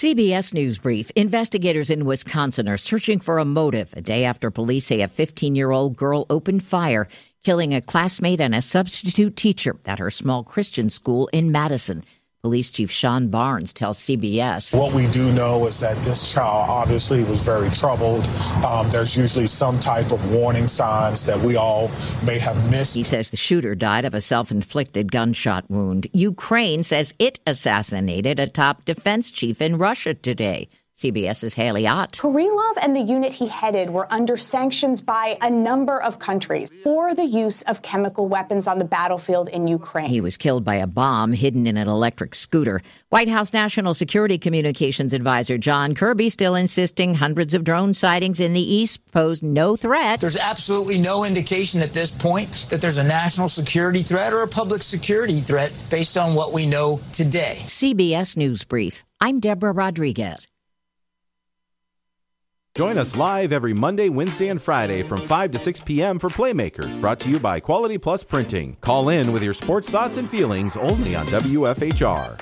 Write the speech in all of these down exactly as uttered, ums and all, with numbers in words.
C B S News Brief. Investigators in Wisconsin are searching for a motive a day after police say a fifteen-year-old girl opened fire, killing a classmate and a substitute teacher at her small Christian school in Madison. Police Chief Sean Barnes tells C B S. What we do know is that this child obviously was very troubled. Um, there's usually some type of warning signs that we all may have missed. He says the shooter died of a self-inflicted gunshot wound. Ukraine says it assassinated a top defense chief in Russia today. CBS's Haley Ott. Kirillov and the unit he headed were under sanctions by a number of countries for the use of chemical weapons on the battlefield in Ukraine. He was killed by a bomb hidden in an electric scooter. White House National Security Communications Advisor John Kirby still insisting hundreds of drone sightings in the east pose no threat. There's absolutely no indication at this point that there's a national security threat or a public security threat based on what we know today. C B S News Brief. I'm Deborah Rodriguez. Join us live every Monday, Wednesday, and Friday from five to six p.m. for Playmakers, brought to you by Quality Plus Printing. Call in with your sports thoughts and feelings only on W F H R.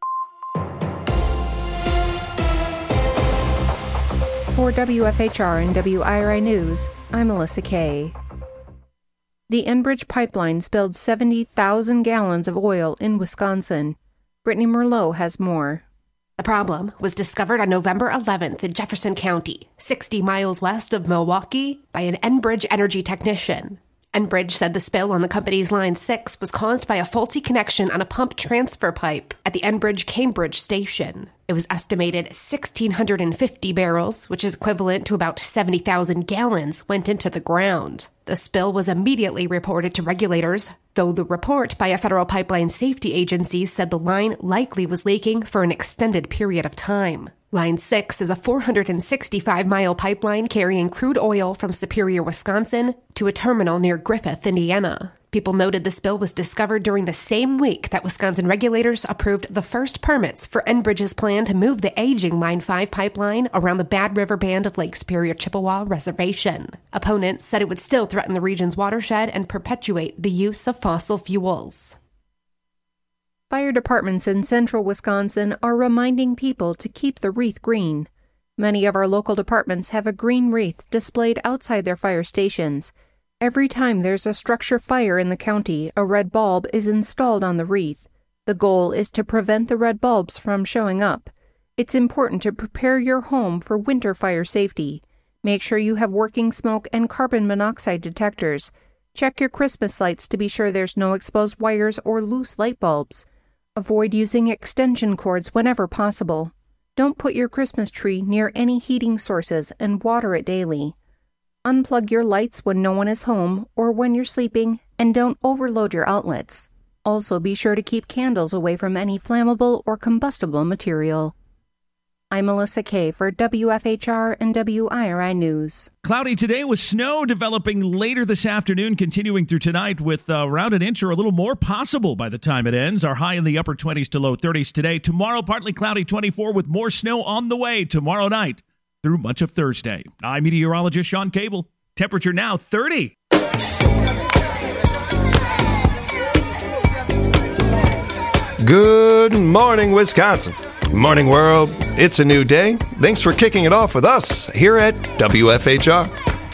For W F H R and W I R I News, I'm Melissa Kay. The Enbridge pipeline spilled seventy thousand gallons of oil in Wisconsin. Brittany Merlot has more. The problem was discovered on November eleventh in Jefferson County, sixty miles west of Milwaukee, by an Enbridge energy technician. Enbridge said the spill on the company's Line six was caused by a faulty connection on a pump transfer pipe at the Enbridge Cambridge station. It was estimated one thousand six hundred fifty barrels, which is equivalent to about seventy thousand gallons, went into the ground. The spill was immediately reported to regulators, though the report by a federal pipeline safety agency said the line likely was leaking for an extended period of time. Line six is a four hundred sixty-five mile pipeline carrying crude oil from Superior, Wisconsin, to a terminal near Griffith, Indiana. People noted the spill was discovered during the same week that Wisconsin regulators approved the first permits for Enbridge's plan to move the aging Line five pipeline around the Bad River Band of Lake Superior Chippewa Reservation. Opponents said it would still threaten the region's watershed and perpetuate the use of fossil fuels. Fire departments in central Wisconsin are reminding people to keep the wreath green. Many of our local departments have a green wreath displayed outside their fire stations. Every time there's a structure fire in the county, a red bulb is installed on the wreath. The goal is to prevent the red bulbs from showing up. It's important to prepare your home for winter fire safety. Make sure you have working smoke and carbon monoxide detectors. Check your Christmas lights to be sure there's no exposed wires or loose light bulbs. Avoid using extension cords whenever possible. Don't put your Christmas tree near any heating sources and water it daily. Unplug your lights when no one is home or when you're sleeping, and don't overload your outlets. Also, be sure to keep candles away from any flammable or combustible material. I'm Melissa Kay for W F H R and W I R I News. Cloudy today with snow developing later this afternoon, continuing through tonight with uh, around an inch or a little more possible by the time it ends. Our high in the upper twenties to low thirties today. Tomorrow, partly cloudy, twenty-four with more snow on the way tomorrow night through much of Thursday. I'm meteorologist Sean Cable. Temperature now thirty. Good morning, Wisconsin. Morning, world. It's a new day. Thanks for kicking it off with us here at W F H R.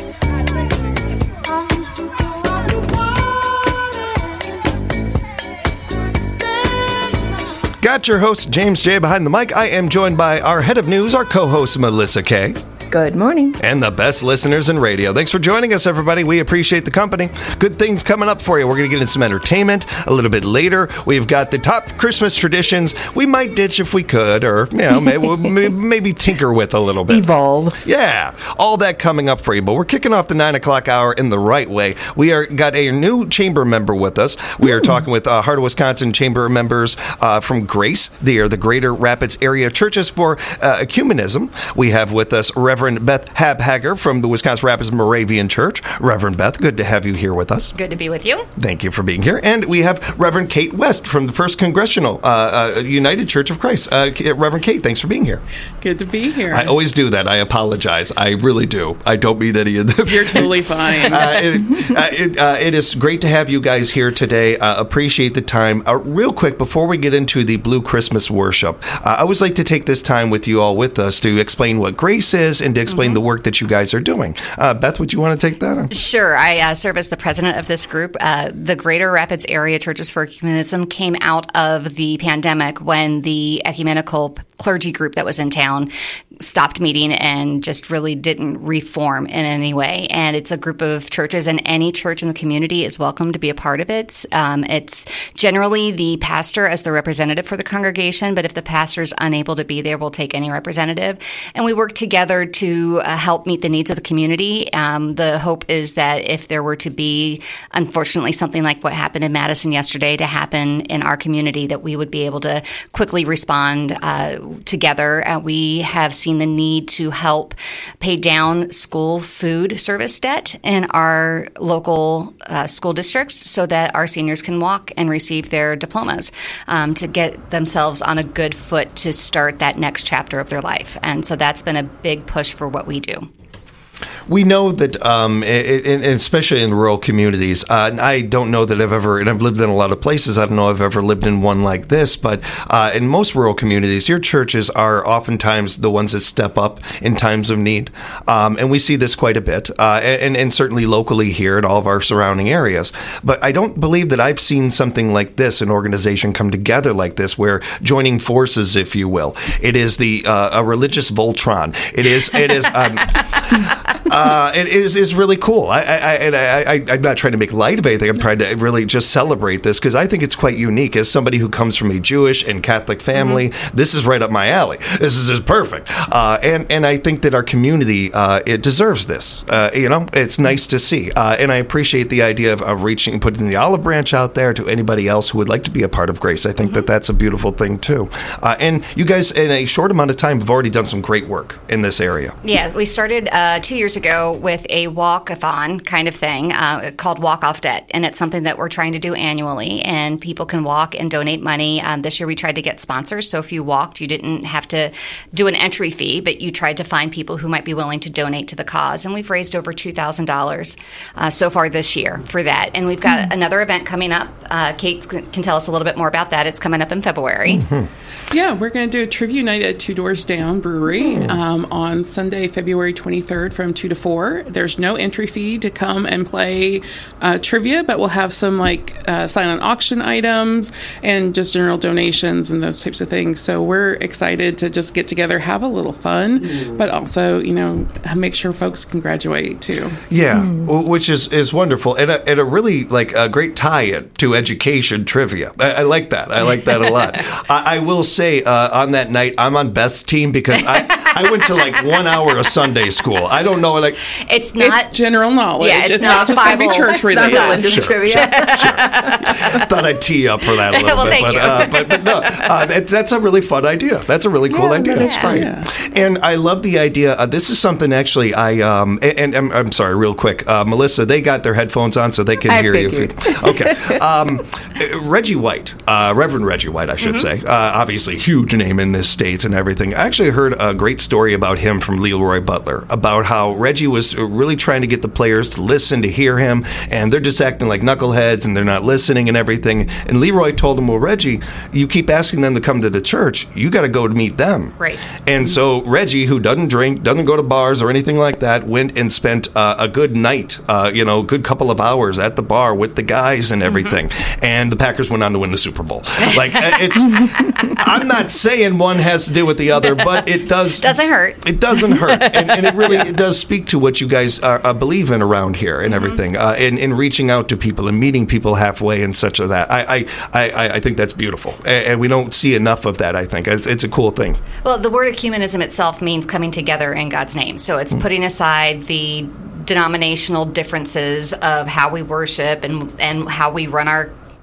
Got your host, James J. behind the mic. I am joined by our head of news, our co-host, Melissa Kay. Good morning. And the best listeners in radio. Thanks for joining us, everybody. We appreciate the company. Good things coming up for you. We're going to get into some entertainment a little bit later. We've got the top Christmas traditions we might ditch if we could, or, you know, maybe, maybe tinker with a little bit. Evolve. Yeah. All that coming up for you. But we're kicking off the nine o'clock hour in the right way. We are got a new chamber member with us. We are talking with uh, Heart of Wisconsin chamber members uh, from GRACE. They are the Greater Rapids Area Churches for uh, Ecumenism. We have with us Reverend Reverend Beth Habhager from the Wisconsin Rapids Moravian Church. Reverend Beth, good to have you here with us. Good to be with you. Thank you for being here. And we have Reverend Kate West from the First Congressional uh, uh, United Church of Christ. Uh, Reverend Kate, thanks for being here. Good to be here. I always do that. I apologize. I really do. I don't mean any of them. You're totally fine. uh, it, uh, it, uh, it is great to have you guys here today. Uh, appreciate the time. Uh, real quick, before we get into the Blue Christmas worship, uh, I always like to take this time with you all with us to explain what Grace is and to explain mm-hmm. the work that you guys are doing. Uh, Beth, would you want to take that on? Sure. I uh, serve as the president of this group. Uh, the Greater Rapids Area Churches for Ecumenism came out of the pandemic when the ecumenical clergy group that was in town stopped meeting and just really didn't reform in any way. And it's a group of churches, and any church in the community is welcome to be a part of it. Um, it's generally the pastor as the representative for the congregation, but if the pastor's unable to be there, we'll take any representative. And we work together to uh, help meet the needs of the community. Um, the hope is that if there were to be, unfortunately, something like what happened in Madison yesterday to happen in our community, that we would be able to quickly respond uh, together. Uh, we have seen the need to help pay down school food service debt in our local uh, school districts so that our seniors can walk and receive their diplomas um, to get themselves on a good foot to start that next chapter of their life. And so that's been a big push for what we do. We know that, um, it, it, especially in rural communities, uh, I don't know that I've ever, and I've lived in a lot of places, I don't know if I've ever lived in one like this, but uh, in most rural communities, your churches are oftentimes the ones that step up in times of need. Um, and we see this quite a bit, uh, and, and certainly locally here in all of our surrounding areas. But I don't believe that I've seen something like this, an organization come together like this, where joining forces, if you will. It is the uh, a religious Voltron. It is, it is, um, Uh, it is is really cool. I, I, and I, I, I'm not trying to make light of anything. I'm trying to really just celebrate this because I think it's quite unique. As somebody who comes from a Jewish and Catholic family, mm-hmm. this is right up my alley. This is just perfect. Uh, and, and I think that our community, uh, it deserves this. Uh, you know, it's nice to see. Uh, and I appreciate the idea of, of reaching, putting the olive branch out there to anybody else who would like to be a part of Grace. I think mm-hmm. that that's a beautiful thing, too. Uh, and you guys, in a short amount of time, have already done some great work in this area. Yeah, we started uh, two years ago with a walk-a-thon kind of thing uh, called Walk Off Debt, and it's something that we're trying to do annually, and people can walk and donate money. Um, this year we tried to get sponsors, so if you walked, you didn't have to do an entry fee, but you tried to find people who might be willing to donate to the cause, and we've raised over two thousand dollars uh, so far this year for that. And we've got mm-hmm. another event coming up. Uh, Kate can tell us a little bit more about that. It's coming up in February. Mm-hmm. Yeah, we're going to do a trivia night at Two Doors Down Brewery mm. um, on Sunday, February twenty-third from two to four. There's no entry fee to come and play uh, trivia, but we'll have some like uh, silent auction items and just general donations and those types of things. So we're excited to just get together, have a little fun, mm. but also, you know, make sure folks can graduate too. Yeah, mm. which is, is wonderful. And a, and a really like a great tie-in to education trivia. I, I like that. I like that a lot. I, I will say uh, on that night, I'm on Beth's team because I, I went to like one hour of Sunday school. I don't know. Like It's not it's general knowledge. Yeah, it's, it's not, not just going to be church related. Yeah. Sure, trivia. Sure, sure. Thought I'd tee up for that a little well, bit, thank but, you. uh, but but no, uh, that, that's a really fun idea. That's a really cool yeah, idea. That's yeah. great. Yeah. And I love the idea. Uh, this is something actually I um and, and I'm, I'm sorry, real quick, uh, Melissa. They got their headphones on so they can I hear figured. you. Okay. Um, Reggie White, uh, Reverend Reggie White, I should mm-hmm. say. Uh, obviously, huge name in this state and everything. I actually heard a great story about him from Leroy Butler about how Reggie was really trying to get the players to listen, to hear him, and they're just acting like knuckleheads and they're not listening and everything. And Leroy told him, well, Reggie, you keep asking them to come to the church. You got to go to meet them. Right. And so Reggie, who doesn't drink, doesn't go to bars or anything like that, went and spent uh, a good night, uh, you know, a good couple of hours at the bar with the guys and everything. Mm-hmm. And the Packers went on to win the Super Bowl. Like, it's, I'm not saying one has to do with the other, but it does. Doesn't hurt. It doesn't hurt. And, and it really yeah. it does speak to what you guys uh, uh, believe in around here and everything, mm-hmm. uh, in, in reaching out to people and meeting people halfway and such of that. I, I, I, I think that's beautiful. And, and we don't see enough of that, I think. It's, it's a cool thing. Well, the word ecumenism itself means coming together in God's name. So it's mm-hmm. putting aside the denominational differences of how we worship and and how we run our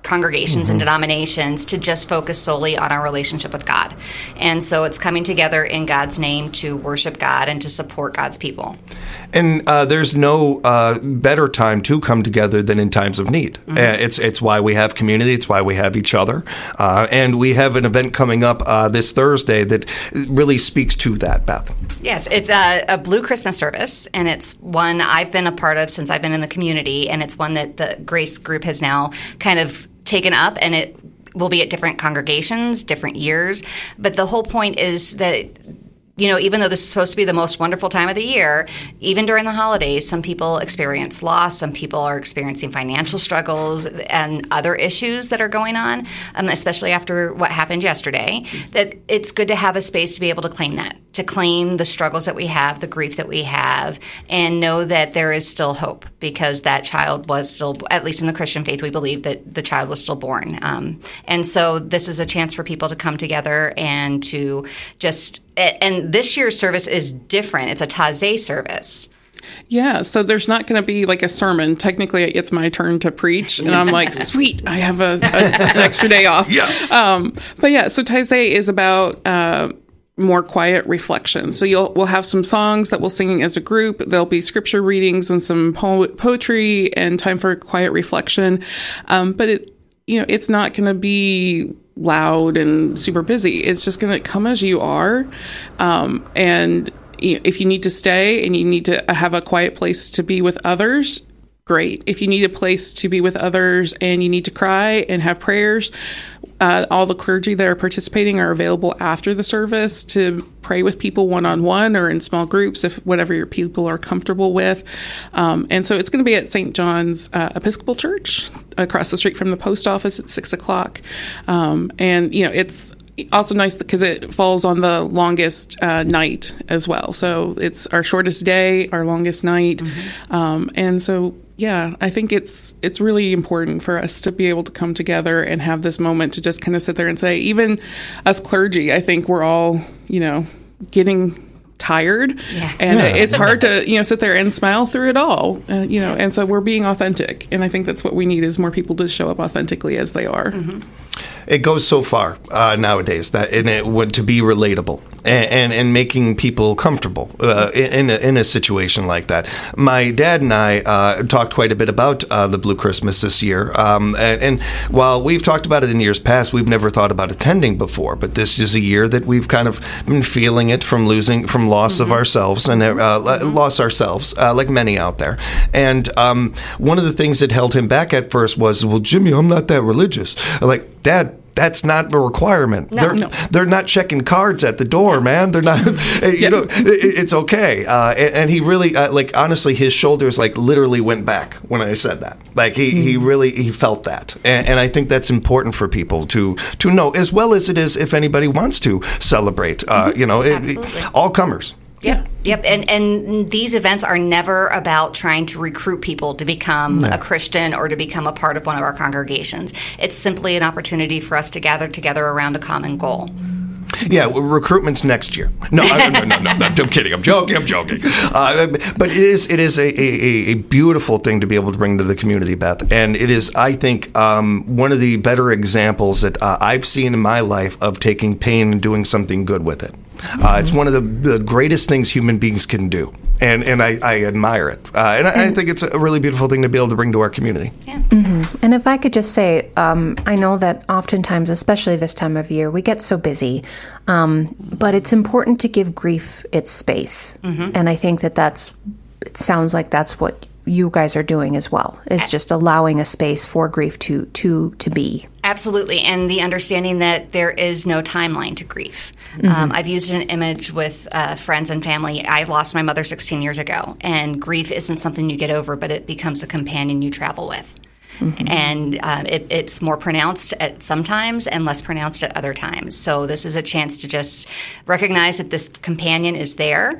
congregations and Mhm. denominations to just focus solely on our relationship with God. And so it's coming together in God's name to worship God and to support God's people. And uh, there's no uh, better time to come together than in times of need. Mhm. Uh, it's it's why we have community. It's why we have each other. Uh, and we have an event coming up uh, this Thursday that really speaks to that, Beth. Yes, it's a, a Blue Christmas service, and it's one I've been a part of since I've been in the community, and it's one that the Grace Group has now kind of taken up, and it will be at different congregations, different years. But the whole point is that, you know, even though this is supposed to be the most wonderful time of the year, even during the holidays, some people experience loss. Some people are experiencing financial struggles and other issues that are going on, um, especially after what happened yesterday, that it's good to have a space to be able to claim that, to claim the struggles that we have, the grief that we have, and know that there is still hope because that child was still, at least in the Christian faith, we believe that the child was still born. Um, and so this is a chance for people to come together and to just and this year's service is different. It's a Taizé service. Yeah, so there's not going to be like a sermon. Technically, it's my turn to preach, and I'm like, sweet, I have a, a, an extra day off. Yes. Um, but yeah, so Taizé is about uh, more quiet reflection. So you'll we'll have some songs that we'll sing as a group. There'll be scripture readings and some po- poetry and time for quiet reflection. Um, but it, you know, it's not going to be loud and super busy. It's just going to come as you are. Um, and you know, if you need to stay and you need to have a quiet place to be with others, great. If you need a place to be with others and you need to cry and have prayers, uh, all the clergy that are participating are available after the service to pray with people one-on-one or in small groups, if whatever your people are comfortable with. Um, and so it's going to be at Saint John's uh, Episcopal Church across the street from the post office at six o'clock. Um, and, you know, it's also nice because it falls on the longest uh, night as well. So it's our shortest day, our longest night. Mm-hmm. Um, and so, yeah, I think it's it's really important for us to be able to come together and have this moment to just kind of sit there and say, even as clergy, I think we're all, you know, getting tired. Yeah. And yeah. it's hard to, you know, sit there and smile through it all, uh, you know, and so we're being authentic. And I think that's what we need is more people to show up authentically as they are. Mm-hmm. It goes so far uh, nowadays that and it would to be relatable and, and, and making people comfortable uh, in, a, in a situation like that. My dad and I uh, talked quite a bit about uh, the Blue Christmas this year. Um, and, and while we've talked about it in years past, we've never thought about attending before. But this is a year that we've kind of been feeling it from losing, from loss mm-hmm. of ourselves and uh, mm-hmm. loss ourselves, uh, like many out there. And um, one of the things that held him back at first was, well, Jimmy, I'm not that religious. I'm like, Dad, that's not a requirement. No, they're no. they're not checking cards at the door, man. They're not. You yeah. know, it, it's okay. Uh, and, and he really, uh, like, honestly, his shoulders like literally went back when I said that. Like he, mm-hmm. he really he felt that, and, and I think that's important for people to to know, as well as it is if anybody wants to celebrate. Uh, Mm-hmm. You know, it, it, all comers. Yep. Yep. And and these events are never about trying to recruit people to become No. a Christian or to become a part of one of our congregations. It's simply an opportunity for us to gather together around a common goal. Yeah, well, recruitment's next year. No, I, no, no, no, no, I'm kidding. I'm joking. I'm joking. Uh, but it is it is a, a, a beautiful thing to be able to bring to the community, Beth. And it is, I think, um, one of the better examples that uh, I've seen in my life of taking pain and doing something good with it. Uh, it's one of the, the greatest things human beings can do, and and I, I admire it. Uh, and, and I think it's a really beautiful thing to be able to bring to our community. Yeah. Mm-hmm. And if I could just say, um, I know that oftentimes, especially this time of year, we get so busy, um, but it's important to give grief its space. Mm-hmm. And I think that that's, it sounds like that's what you guys are doing as well, is just allowing a space for grief to to to be. Absolutely. And the understanding that there is no timeline to grief. Mm-hmm. Um, I've used an image with uh, friends and family. I lost my mother sixteen years ago, and grief isn't something you get over, but it becomes a companion you travel with. Mm-hmm. And uh, it, it's more pronounced at some times and less pronounced at other times. So this is a chance to just recognize that this companion is there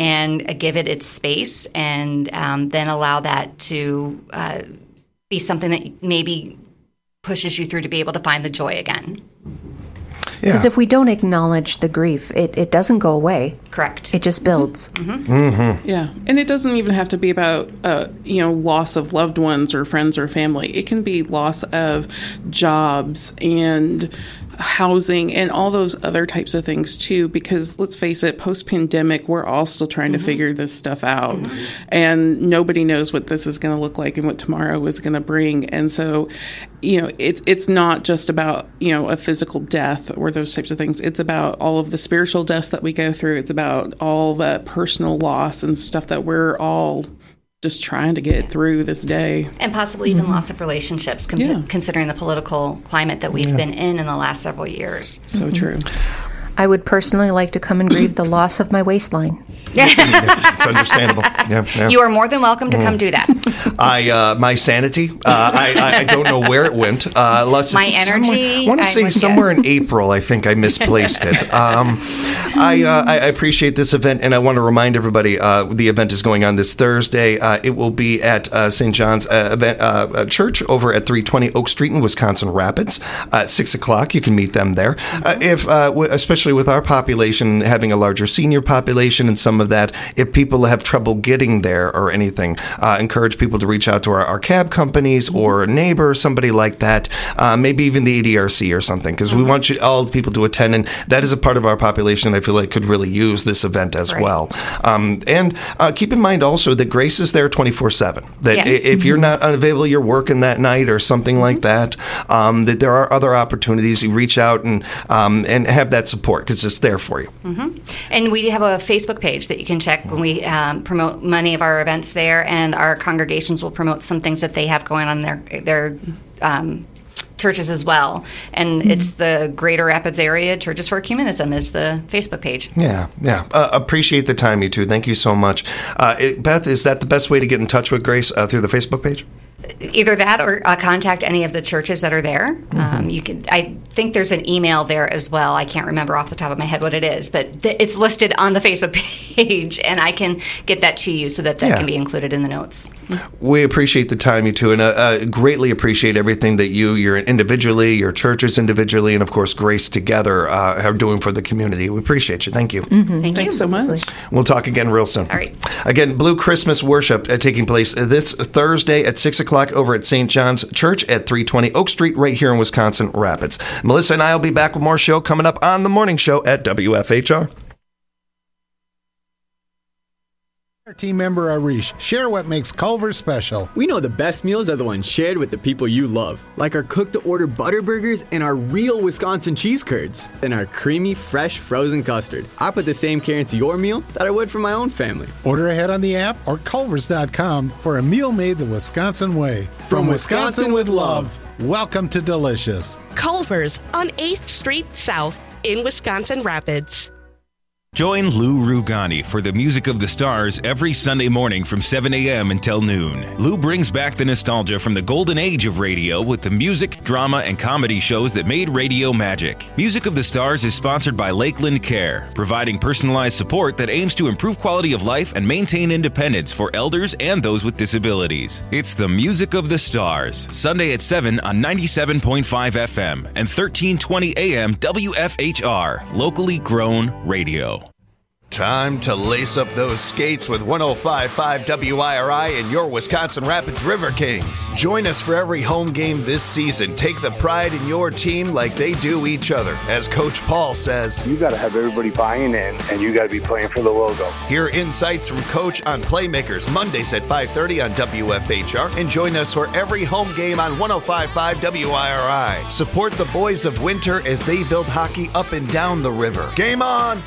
and give it its space, and um, then allow that to uh, be something that maybe pushes you through to be able to find the joy again. Because if we don't acknowledge the grief, it, it doesn't go away. Correct. It just builds. Mm-hmm. Mm-hmm. Yeah, and it doesn't even have to be about uh, you know loss of loved ones or friends or family. It can be loss of jobs and housing and all those other types of things too, because let's face it, post-pandemic, we're all still trying mm-hmm. to figure this stuff out. Mm-hmm. And nobody knows what this is going to look like and what tomorrow is going to bring. And so, you know, it's it's not just about, you know, a physical death or those types of things. It's about all of the spiritual deaths that we go through. It's about all the personal loss and stuff that we're all just trying to get through this day. And possibly even mm-hmm. loss of relationships, com- yeah. considering the political climate that we've yeah. been in in the last several years. So mm-hmm. true. I would personally like to come and grieve the loss of my waistline. It's understandable. Yeah, yeah. You are more than welcome to mm. come do that. I uh, my sanity. Uh, I, I I don't know where it went. Uh, my energy. I want to say I somewhere in April. I think I misplaced it. Um, I uh, I appreciate this event, and I want to remind everybody uh, the event is going on this Thursday. Uh, it will be at uh, Saint John's uh, event, uh, Church over at three twenty Oak Street in Wisconsin Rapids uh, at six o'clock. You can meet them there. Uh, if uh, w- especially with our population having a larger senior population and some of that, if people have trouble getting there or anything, uh, encourage people to reach out to our, our cab companies or a neighbor, somebody like that, uh, maybe even the A D R C or something, because we want you all the people to attend, and that is a part of our population I feel like could really use this event as right. well. Um, and uh, keep in mind also that Grace is there twenty-four seven. That yes. if you're not unavailable, you're working that night or something mm-hmm. like that, um, that there are other opportunities. You reach out and um, and have that support because it's there for you. Mm-hmm. And we have a Facebook page that you can check when we um, promote many of our events there, and our congregations will promote some things that they have going on in their their um, churches as well. And mm-hmm. it's the Greater Rapids Area Churches for Ecumenism is the Facebook page. Yeah, yeah. Uh, appreciate the time, you two. Thank you so much. Uh, it, Beth, is that the best way to get in touch with Grace uh, through the Facebook page? Either that or uh, contact any of the churches that are there. Mm-hmm. Um, you can. I think there's an email there as well. I can't remember off the top of my head what it is, but th- it's listed on the Facebook page, and I can get that to you so that that yeah. can be included in the notes. We appreciate the time, you two, and uh, uh, greatly appreciate everything that you, your individually, your churches individually, and of course Grace together uh, are doing for the community. We appreciate you. Thank you. Mm-hmm. Thank Thanks you so much. We'll talk again real soon. All right. Again, Blue Christmas Worship uh, taking place this Thursday at six o'clock over at Saint John's Church at three twenty Oak Street right here in Wisconsin Rapids. Melissa and I will be back with more show coming up on the morning show at W F H R. Our team member Arish, share what makes Culver's special. We know the best meals are the ones shared with the people you love, like our cook-to-order butter burgers and our real Wisconsin cheese curds, and our creamy, fresh, frozen custard. I put the same care into your meal that I would for my own family. Order ahead on the app or culvers dot com for a meal made the Wisconsin way. From, From Wisconsin, Wisconsin with love, welcome to Delicious. Culver's on eighth Street South in Wisconsin Rapids. Join Lou Rugani for the Music of the Stars every Sunday morning from seven a.m. until noon. Lou brings back the nostalgia from the golden age of radio with the music, drama, and comedy shows that made radio magic. Music of the Stars is sponsored by Lakeland Care, providing personalized support that aims to improve quality of life and maintain independence for elders and those with disabilities. It's the Music of the Stars, Sunday at seven on ninety-seven point five F M and thirteen twenty A M W F H R, locally grown radio. Time to lace up those skates with one oh five point five W I R I and your Wisconsin Rapids River Kings. Join us for every home game this season. Take the pride in your team like they do each other. As Coach Paul says, you got to have everybody buying in, and you got to be playing for the logo. Hear insights from Coach on Playmakers Mondays at five thirty on W F H R, and join us for every home game on one oh five point five W I R I. Support the boys of winter as they build hockey up and down the river. Game on!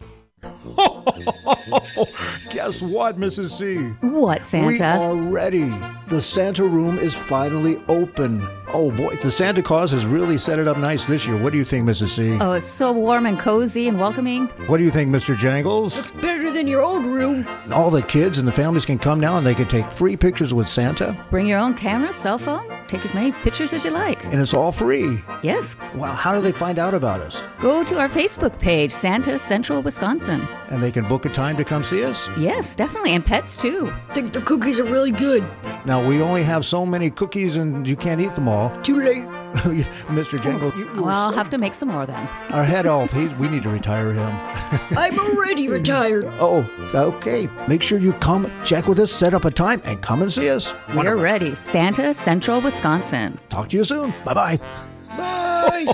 Guess what, Missus C? What, Santa? We are ready. The Santa room is finally open. Oh, boy, the Santa Claus has really set it up nice this year. What do you think, Missus C? Oh, it's so warm and cozy and welcoming. What do you think, Mister Jangles? It's better than your old room. All the kids and the families can come now and they can take free pictures with Santa. Bring your own camera, cell phone. Take as many pictures as you like. And it's all free. Yes. Wow, how do they find out about us? Go to our Facebook page, Santa Central Wisconsin. And they can book a time to come see us? Yes, definitely. And pets, too. I think the cookies are really good. Now, we only have so many cookies and you can't eat them all. Too late. Mister Jangle. You, you well, I'll so... have to make some more then. Our head elf, he's, we need to retire him. I'm already retired. Oh, okay. Make sure you come check with us, set up a time, and come and see us. We're Wonderful. ready. Santa Central, Wisconsin. Talk to you soon. Bye-bye. Bye.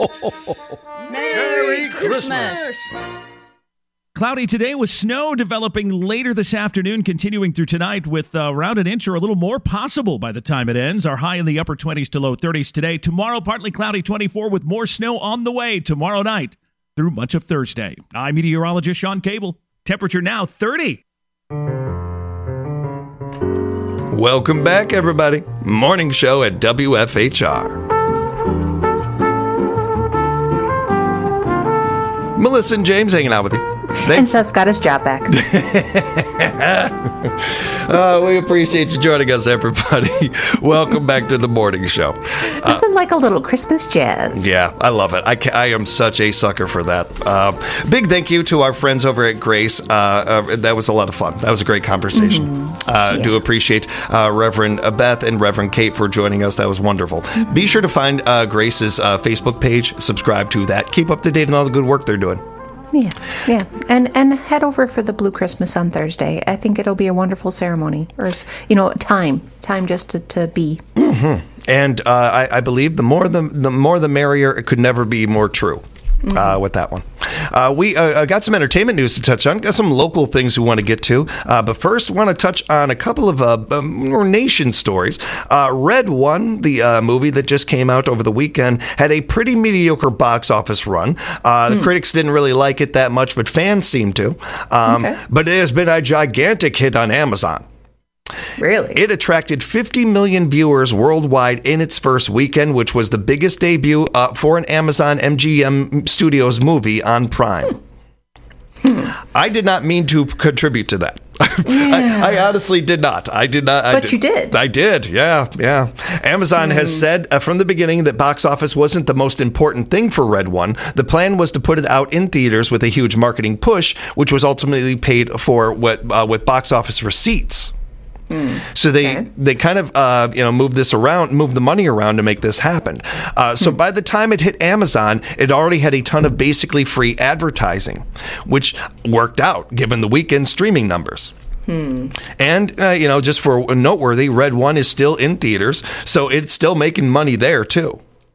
Merry Christmas. Cloudy today with snow developing later this afternoon, continuing through tonight with uh, around an inch or a little more possible by the time it ends. Our high in the upper twenties to low thirties today. Tomorrow, partly cloudy, twenty-four with more snow on the way tomorrow night through much of Thursday. I'm meteorologist Sean Cable. Temperature now thirty. Welcome back, everybody. Morning show at W F H R. Melissa and James hanging out with you. Thanks. And Seth's got his job back. uh, we appreciate you joining us, everybody. Welcome back to the morning show. Uh, Nothing like a little Christmas jazz. Yeah, I love it. I, ca- I am such a sucker for that. Uh, big thank you to our friends over at Grace. Uh, uh, that was a lot of fun. That was a great conversation. Mm-hmm. Uh, yeah. Do appreciate uh, Reverend Beth and Reverend Kate for joining us. That was wonderful. Mm-hmm. Be sure to find uh, Grace's uh, Facebook page. Subscribe to that. Keep up to date on all the good work they're doing. Yeah, yeah, and and head over for the Blue Christmas on Thursday. I think it'll be a wonderful ceremony, or you know, time, time just to, to be. Mm-hmm. And uh, I, I believe the more the the more the merrier. It could never be more true. Mm-hmm. Uh, with that one. Uh, we uh, got some entertainment news to touch on, got some local things we want to get to. Uh, but first, want to touch on a couple of uh, more nation stories. Uh, Red One, the uh, movie that just came out over the weekend, had a pretty mediocre box office run. Uh, the mm. critics didn't really like it that much, but fans seem to. Um, okay. But it has been a gigantic hit on Amazon. Really? It attracted fifty million viewers worldwide in its first weekend, which was the biggest debut uh, for an Amazon M G M Studios movie on Prime. Hmm. I did not mean to contribute to that. Yeah. I, I honestly did not. I did not. I but did, you did. I did. Yeah, yeah. Amazon mm. has said uh, from the beginning that box office wasn't the most important thing for Red One. The plan was to put it out in theaters with a huge marketing push, which was ultimately paid for what, uh, with box office receipts. So they, okay. they kind of uh, you know moved this around, moved the money around to make this happen. Uh, so hmm. by the time it hit Amazon, it already had a ton of basically free advertising, which worked out given the weekend streaming numbers. Hmm. And uh, you know, just for noteworthy, Red One is still in theaters, so it's still making money there too.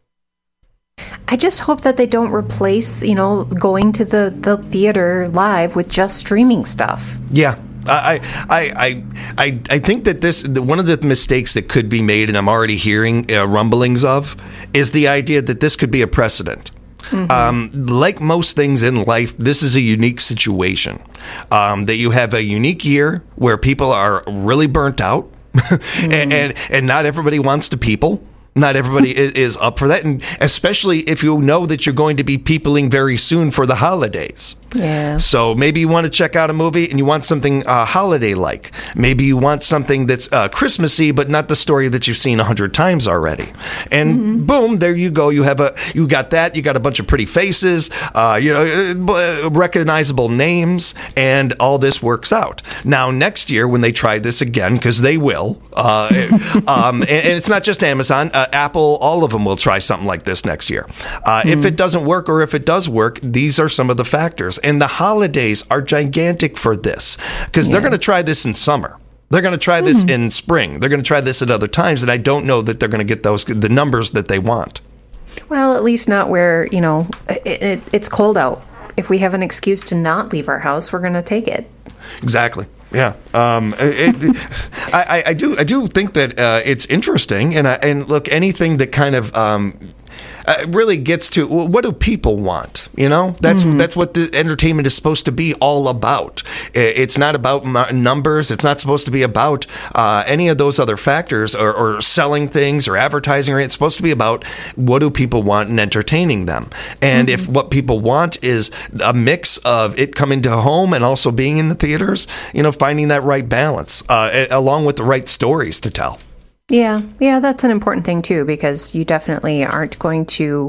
I just hope that they don't replace you know going to the, the theater live with just streaming stuff. Yeah. I, I, I, I think that this one of the mistakes that could be made, and I'm already hearing uh, rumblings of, is the idea that this could be a precedent. Mm-hmm. Um, like most things in life, this is a unique situation. Um, that you have a unique year where people are really burnt out, mm-hmm. and, and and not everybody wants to people. Not everybody is, is up for that, and especially if you know that you're going to be peopling very soon for the holidays. Yeah. So maybe you want to check out a movie and you want something uh, holiday-like. Maybe you want something that's uh, Christmassy, but not the story that you've seen a hundred times already. And mm-hmm. boom, there you go. You have a you got that. You got a bunch of pretty faces, uh, you know, recognizable names, and all this works out. Now next year when they try this again, because they will, uh, um, and, and it's not just Amazon. Uh, Apple, all of them will try something like this next year. Uh, mm-hmm. If it doesn't work, or if it does work, these are some of the factors. And the holidays are gigantic for this, because yeah. they're going to try this in summer. They're going to try this mm-hmm. in spring. They're going to try this at other times, and I don't know that they're going to get those the numbers that they want. Well, at least not where, you know, it, it, it's cold out. If we have an excuse to not leave our house, we're going to take it. Exactly. Yeah, um, it, it, I, I do. I do think that uh, it's interesting, and I, and look, anything that kind of um, uh, really gets to what do people want? You know, that's mm-hmm. that's what the entertainment is supposed to be all about. It's not about numbers. It's not supposed to be about uh, any of those other factors, or, or selling things or advertising. It's supposed to be about what do people want and entertaining them. And mm-hmm. if what people want is a mix of it coming to home and also being in the theaters, you know, finding that right balance, uh, along with the right stories to tell. Yeah, yeah, that's an important thing too, because you definitely aren't going to.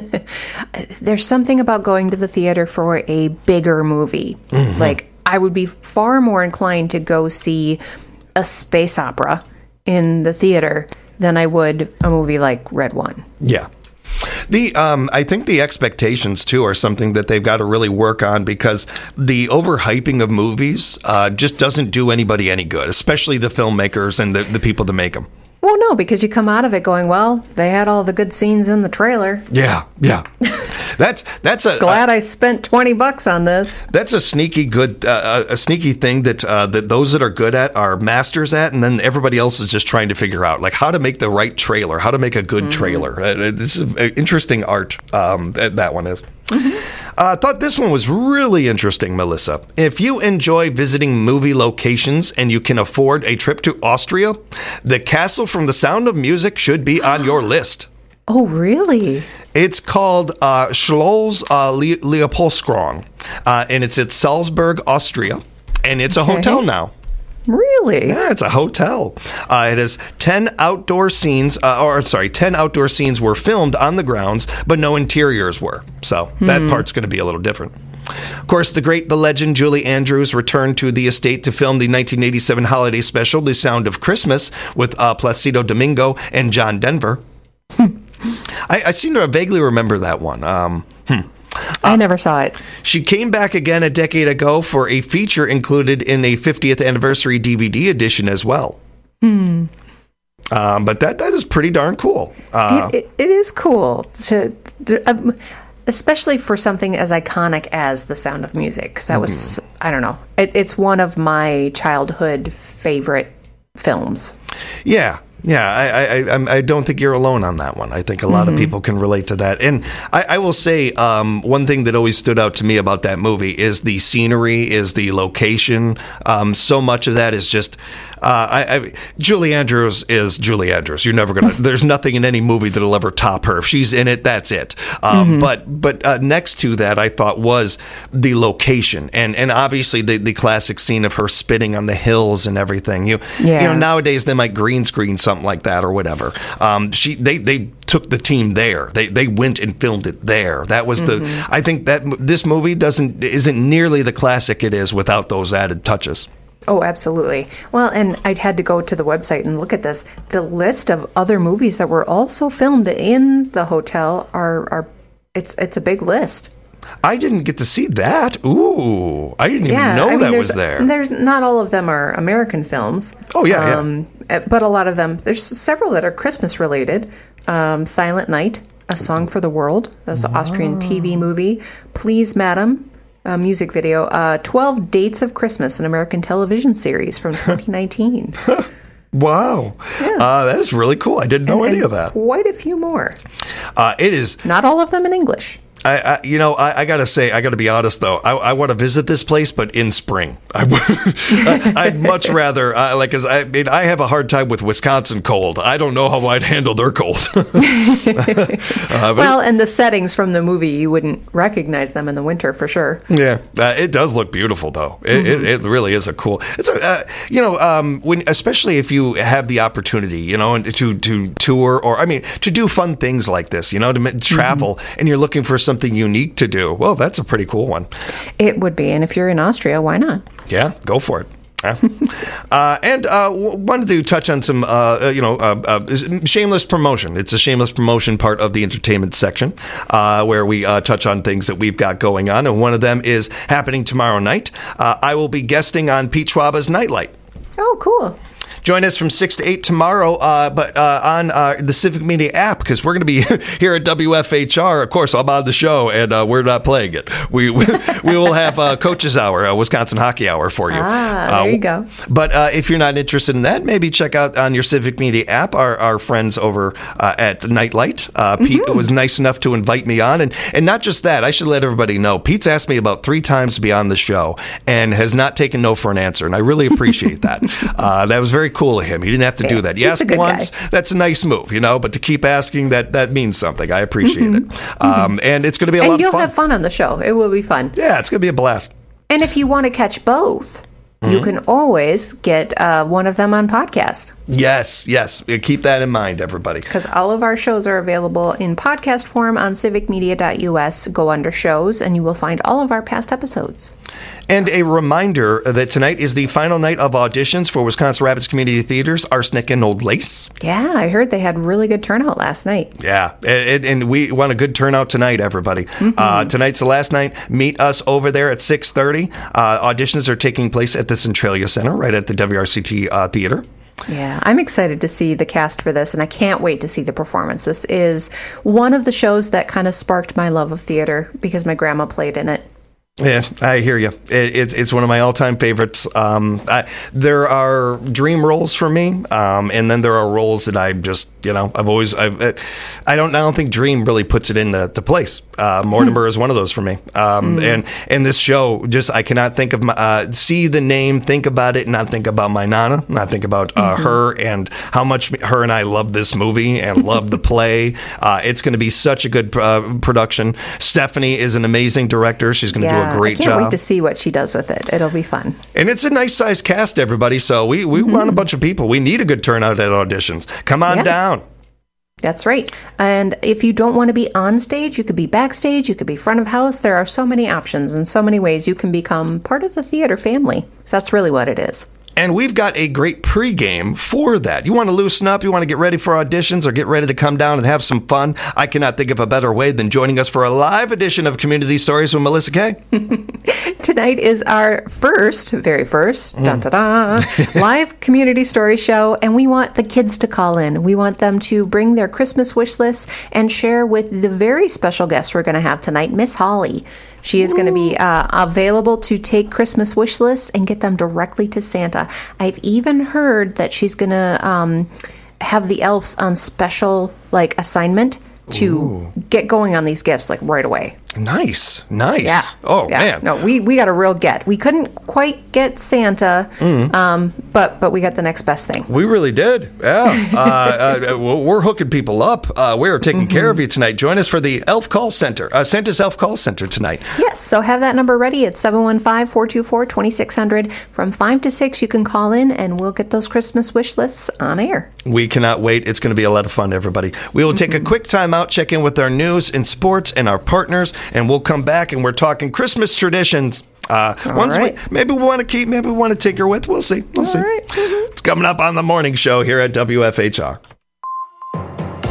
There's something about going to the theater for a bigger movie. Mm-hmm. Like, I would be far more inclined to go see a space opera in the theater than I would a movie like Red One. Yeah. The um, I think the expectations, too, are something that they've got to really work on, because the overhyping of movies uh, just doesn't do anybody any good, especially the filmmakers and the, the people that make them. Well, no, because you come out of it going, well, they had all the good scenes in the trailer. Yeah, yeah. That's that's a glad uh, I spent twenty bucks on this. That's a sneaky good uh, a sneaky thing that uh, that those that are good at are masters at, and then everybody else is just trying to figure out like how to make the right trailer, how to make a good mm-hmm. trailer. Uh, this is an interesting art. Um, that one is. Mm-hmm. I uh, thought this one was really interesting, Melissa. If you enjoy visiting movie locations and you can afford a trip to Austria, the Castle from The Sound of Music should be on your list. Oh, really? It's called uh, Schloss uh, Le- Leopoldskron, uh, and it's at Salzburg, Austria, and it's a okay. hotel now. Really? Yeah, it's a hotel. Uh, it has ten outdoor scenes, uh, or sorry, ten outdoor scenes were filmed on the grounds, but no interiors were. So hmm. that part's going to be a little different. Of course, the great, the legend, Julie Andrews returned to the estate to film the nineteen eighty-seven holiday special, The Sound of Christmas, with uh, Placido Domingo and John Denver. I, I seem to vaguely remember that one. Um, hmm. I uh, never saw it. She came back again a decade ago for a feature included in the fiftieth anniversary D V D edition as well. Hmm. Um, but that that is pretty darn cool. Uh, it, it, it is cool, to, um, especially for something as iconic as The Sound of Music. Because that mm-hmm. was, I don't know, it, it's one of my childhood favorite films. Yeah. Yeah, I, I I don't think you're alone on that one. I think a lot mm-hmm. of people can relate to that. And I, I will say um, one thing that always stood out to me about that movie is the scenery, is the location. Um, so much of that is just... Uh, I, I, Julie Andrews is Julie Andrews. You're never gonna. There's nothing in any movie that'll ever top her. If she's in it, that's it. Um, mm-hmm. But but uh, next to that, I thought was the location, and and obviously the, the classic scene of her spitting on the hills and everything. You yeah. you know nowadays they might green screen something like that or whatever. Um, she they they took the team there. They they went and filmed it there. That was mm-hmm. the. I think that this movie doesn't isn't nearly the classic it is without those added touches. Oh, absolutely. Well, and I'd had to go to the website and look at this. The list of other movies that were also filmed in the hotel are, are it's it's a big list. I didn't get to see that. Ooh, I didn't yeah, even know I mean, that was there. There's not all of them are American films. Oh, yeah, um, yeah. But a lot of them, there's several that are Christmas related. Um, Silent Night, A Song for the World. That's an Austrian T V movie. Please, Madam. A music video, uh, twelve Dates of Christmas, an American television series from twenty nineteen. Wow. Yeah. Uh, that is really cool. I didn't know and, any and of that. Quite a few more. Uh, it is. Not all of them in English. I, I, you know, I, I got to say, I got to be honest, though. I, I want to visit this place, but in spring. I, I'd much rather, uh, like, cause I mean, I have a hard time with Wisconsin cold. I don't know how I'd handle their cold. uh, well, and the settings from the movie, you wouldn't recognize them in the winter for sure. Yeah, uh, it does look beautiful, though. It, mm-hmm. it, it really is a cool. It's a, uh, you know, um, when especially if you have the opportunity, you know, to to tour or I mean, to do fun things like this, you know, to travel, mm-hmm. and you're looking for something unique to do. Well, that's a pretty cool one. It would be. And if you're in Austria, why not? Yeah, go for it. Yeah. uh, and uh, wanted to touch on some, uh, you know, uh, uh, shameless promotion. It's a shameless promotion part of the entertainment section uh, where we uh, touch on things that we've got going on. And one of them is happening tomorrow night. Uh, I will be guesting on Pete Schwaba's Nightlight. Oh, cool. Join us from six to eight tomorrow, uh, but uh, on uh, the Civic Media app, because we're going to be here at W F H R. Of course, I'm on the show, and uh, we're not playing it. We we, we will have uh, Coaches Hour, uh, Wisconsin Hockey Hour for you. Ah, there you go. But uh, if you're not interested in that, maybe check out on your Civic Media app our, our friends over uh, at Nightlight. Uh, Pete mm-hmm. was nice enough to invite me on, and, and not just that, I should let everybody know, Pete's asked me about three times to be on the show and has not taken no for an answer, and I really appreciate that. Uh, that was very cool of him. He didn't have to do that. You ask once, guy. That's a nice move, you know, but to keep asking, that that means something. I appreciate mm-hmm. it. Um, mm-hmm. And it's going to be a and lot of fun. And you'll have fun on the show. It will be fun. Yeah, it's going to be a blast. And if you want to catch both, mm-hmm. you can always get uh, one of them on podcast. Yes, yes. Keep that in mind, everybody. Because all of our shows are available in podcast form on civic media dot u s. Go under shows, and you will find all of our past episodes. And a reminder that tonight is the final night of auditions for Wisconsin Rapids Community Theater's Arsenic and Old Lace. Yeah, I heard they had really good turnout last night. Yeah, and, and we want a good turnout tonight, everybody. Mm-hmm. Uh, tonight's the last night. Meet us over there at six thirty. Uh, auditions are taking place at the Centralia Center, right at the W R C T uh, Theater. Yeah, I'm excited to see the cast for this, and I can't wait to see the performance. This is one of the shows that kind of sparked my love of theater because my grandma played in it. Yeah, I hear you. It, it, it's one of my all-time favorites. Um, I, there are dream roles for me, um, and then there are roles that I just, you know, I've always, I've, I don't, I don't think dream really puts it into to place. Uh, Mortimer is one of those for me. Um, mm. And and this show, just I cannot think of my, uh, see the name, think about it, not think about my nana, not think about uh, mm-hmm. her and how much her and I love this movie and love the play. Uh, it's going to be such a good uh, production. Stephanie is an amazing director. She's going to yeah. do a great I can't job. wait to see what she does with it. It'll be fun. And it's a nice sized cast, everybody. So we, we mm-hmm. want a bunch of people. We need a good turnout at auditions. Come on yeah. down. That's right. And if you don't want to be on stage, you could be backstage, you could be front of house. There are so many options and so many ways you can become part of the theater family. So that's really what it is. And we've got a great pregame for that. You want to loosen up, you want to get ready for auditions or get ready to come down and have some fun. I cannot think of a better way than joining us for a live edition of Community Stories with Melissa Kay. Tonight is our first, very first, mm. da, da, da, live Community Story show, and we want the kids to call in. We want them to bring their Christmas wish lists and share with the very special guest we're going to have tonight, Miss Holly. She is going to be uh, available to take Christmas wish lists and get them directly to Santa. I've even heard that she's going to um, have the elves on special like assignment to Ooh. get going on these gifts like right away. Nice, nice. Yeah. Oh yeah. man. No, we, we got a real get. We couldn't quite get Santa, mm. um, but but we got the next best thing. We really did. Yeah. uh, uh, we're hooking people up. Uh, we're taking mm-hmm. care of you tonight. Join us for the Elf Call Center, uh, Santa's Elf Call Center tonight. Yes. So have that number ready at seven one five, four two four, two six zero zero. From five to six, you can call in and we'll get those Christmas wish lists on air. We cannot wait. It's going to be a lot of fun, everybody. We will take mm-hmm. a quick time out, check in with our news and sports and our partners, and we'll come back and we're talking Christmas traditions. Uh, ones right. we, maybe we want to keep, maybe we want to tinker with. We'll see. We'll All see. Right. Mm-hmm. It's coming up on the morning show here at W F H R. For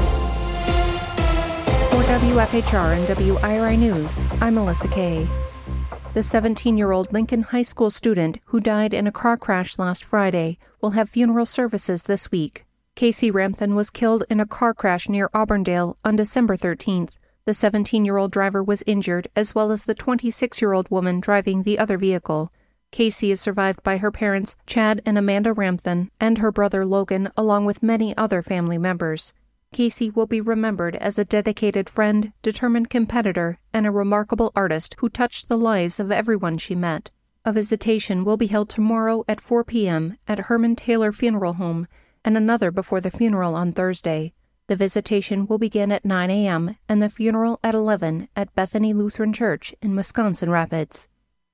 W F H R and W I R I News, I'm Melissa Kay. The seventeen-year-old Lincoln High School student who died in a car crash last Friday will have funeral services this week. Casey Rampton was killed in a car crash near Auburndale on December thirteenth. The seventeen-year-old driver was injured, as well as the twenty-six-year-old woman driving the other vehicle. Casey is survived by her parents, Chad and Amanda Rampton, and her brother Logan, along with many other family members. Casey will be remembered as a dedicated friend, determined competitor, and a remarkable artist who touched the lives of everyone she met. A visitation will be held tomorrow at four p.m. at Herman Taylor Funeral Home, and another before the funeral on Thursday. The visitation will begin at nine a.m. and the funeral at eleven at Bethany Lutheran Church in Wisconsin Rapids.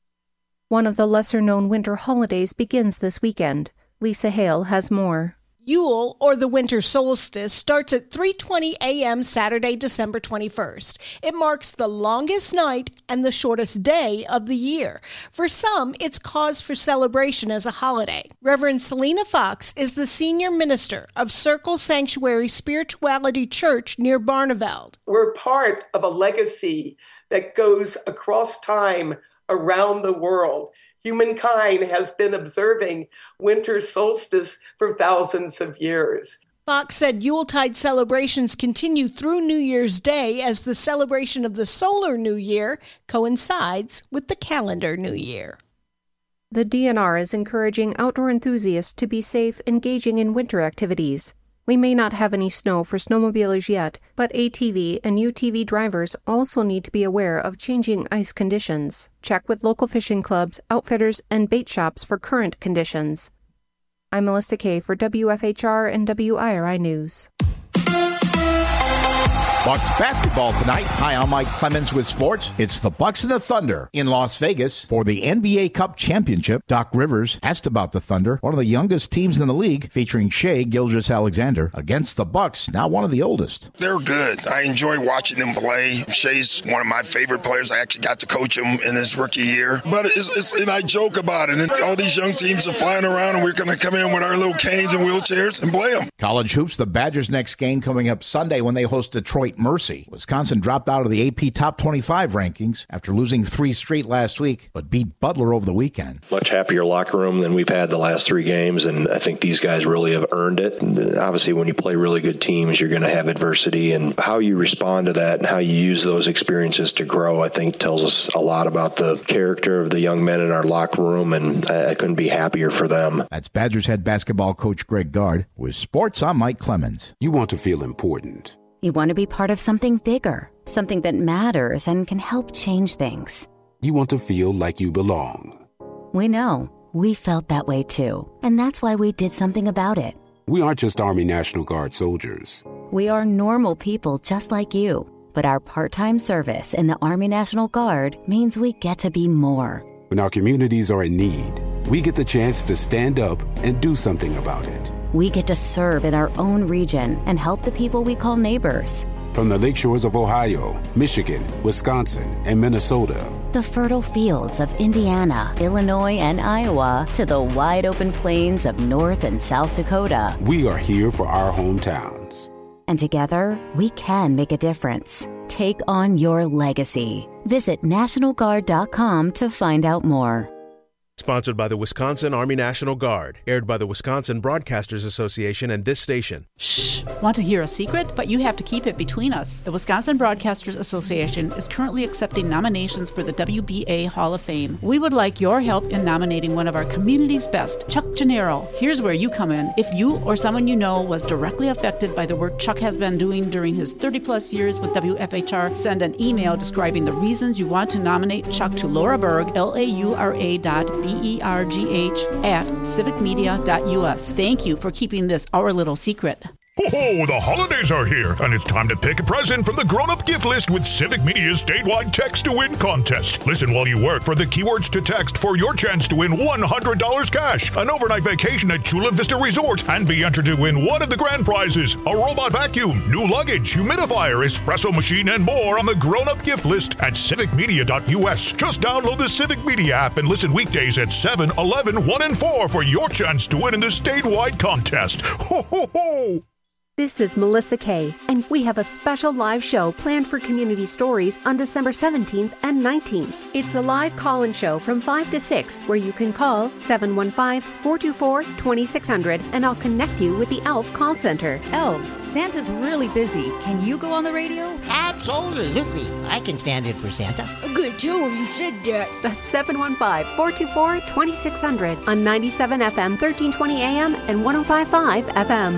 One of the lesser-known winter holidays begins this weekend. Lisa Hale has more. Yule, or the winter solstice, starts at three twenty a.m. Saturday, December twenty-first. It marks the longest night and the shortest day of the year. For some, it's cause for celebration as a holiday. Reverend Selena Fox is the senior minister of Circle Sanctuary Spirituality Church near Barneveld. We're part of a legacy that goes across time around the world. Humankind has been observing winter solstice for thousands of years. Fox said Yuletide celebrations continue through New Year's Day as the celebration of the solar New Year coincides with the calendar New Year. The D N R is encouraging outdoor enthusiasts to be safe engaging in winter activities. We may not have any snow for snowmobilers yet, but A T V and U T V drivers also need to be aware of changing ice conditions. Check with local fishing clubs, outfitters, and bait shops for current conditions. I'm Melissa Kay for W F H R and W I R I News. Bucks basketball tonight. Hi, I'm Mike Clemens with sports. It's the Bucks and the Thunder in Las Vegas for the N B A Cup Championship. Doc Rivers asked about the Thunder, one of the youngest teams in the league, featuring Shai Gilgeous-Alexander, against the Bucks, now one of the oldest. They're good. I enjoy watching them play. Shai's one of my favorite players. I actually got to coach him in his rookie year. But it's, it's and I joke about it. And all these young teams are flying around, and we're going to come in with our little canes and wheelchairs and play them. College hoops, the Badgers' next game coming up Sunday when they host Detroit Mercy. Wisconsin dropped out of the A P Top twenty-five rankings after losing three straight last week, but beat Butler over the weekend. Much happier locker room than we've had the last three games, and I think these guys really have earned it. And obviously, when you play really good teams, you're going to have adversity, and how you respond to that and how you use those experiences to grow, I think, tells us a lot about the character of the young men in our locker room, and I, I couldn't be happier for them. That's Badgers head basketball coach Greg Gard. With sports, I'm Mike Clemens. You want to feel important. You want to be part of something bigger, something that matters and can help change things. You want to feel like you belong. We know. We felt that way too. And that's why we did something about it. We aren't just Army National Guard soldiers. We are normal people just like you. But our part-time service in the Army National Guard means we get to be more. When our communities are in need, we get the chance to stand up and do something about it. We get to serve in our own region and help the people we call neighbors. From the lakeshores of Ohio, Michigan, Wisconsin, and Minnesota, the fertile fields of Indiana, Illinois, and Iowa, to the wide open plains of North and South Dakota, we are here for our hometowns. And together, we can make a difference. Take on your legacy. Visit National Guard dot com to find out more. Sponsored by the Wisconsin Army National Guard. Aired by the Wisconsin Broadcasters Association and this station. Shh! Want to hear a secret? But you have to keep it between us. The Wisconsin Broadcasters Association is currently accepting nominations for the W B A Hall of Fame. We would like your help in nominating one of our community's best, Chuck Gennaro. Here's where you come in. If you or someone you know was directly affected by the work Chuck has been doing during his thirty-plus years with W F H R, send an email describing the reasons you want to nominate Chuck to Laura Berg, L A U R A dot B E R G H at civic media dot U S. Thank you for keeping this our little secret. Oh, the holidays are here, and it's time to pick a present from the grown-up gift list with Civic Media's statewide Text to Win contest. Listen while you work for the keywords to text for your chance to win one hundred dollars cash, an overnight vacation at Chula Vista Resort, and be entered to win one of the grand prizes, a robot vacuum, new luggage, humidifier, espresso machine, and more on the grown-up gift list at civic media dot U S. Just download the Civic Media app and listen weekdays at seven, eleven, one, and four for your chance to win in the statewide contest. Ho, ho, ho! This is Melissa Kay, and we have a special live show planned for Community Stories on December seventeenth and nineteenth. It's a live call-in show from five to six, where you can call seven one five, four two four, two six zero zero, and I'll connect you with the Elf call center. Elves, Santa's really busy. Can you go on the radio? Absolutely. I can stand in for Santa. Good, tell him you said that. That's seven one five, four two four, two six zero zero on ninety-seven F M, thirteen twenty A M, and one oh five point five F M.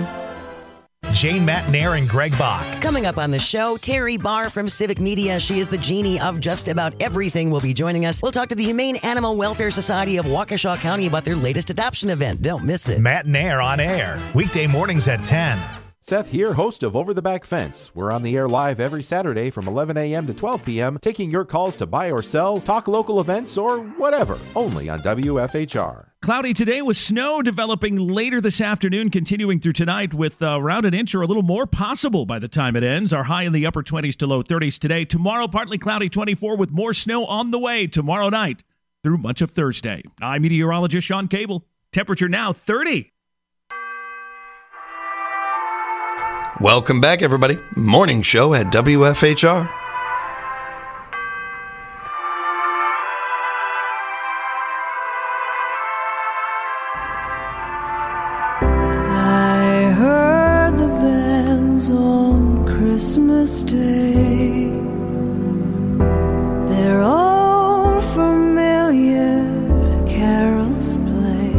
Jane Matnair and Greg Bach. Coming up on the show, Terry Barr from Civic Media. She is the genie of just about everything. Will be joining us. We'll talk to the Humane Animal Welfare Society of Waukesha County about their latest adoption event. Don't miss it. Matnair on air, weekday mornings at ten. Seth here, host of Over the Back Fence. We're on the air live every Saturday from eleven a.m. to twelve p.m., taking your calls to buy or sell, talk local events, or whatever, only on W F H R. Cloudy today with snow developing later this afternoon, continuing through tonight with uh, around an inch or a little more possible by the time it ends. Our high in the upper twenties to low thirties today. Tomorrow, partly cloudy, twenty-four with more snow on the way tomorrow night through much of Thursday. I'm meteorologist Sean Cable. Temperature now thirty. Welcome back, everybody. Morning show at W F H R. I heard the bells on Christmas Day. They're all familiar carols play,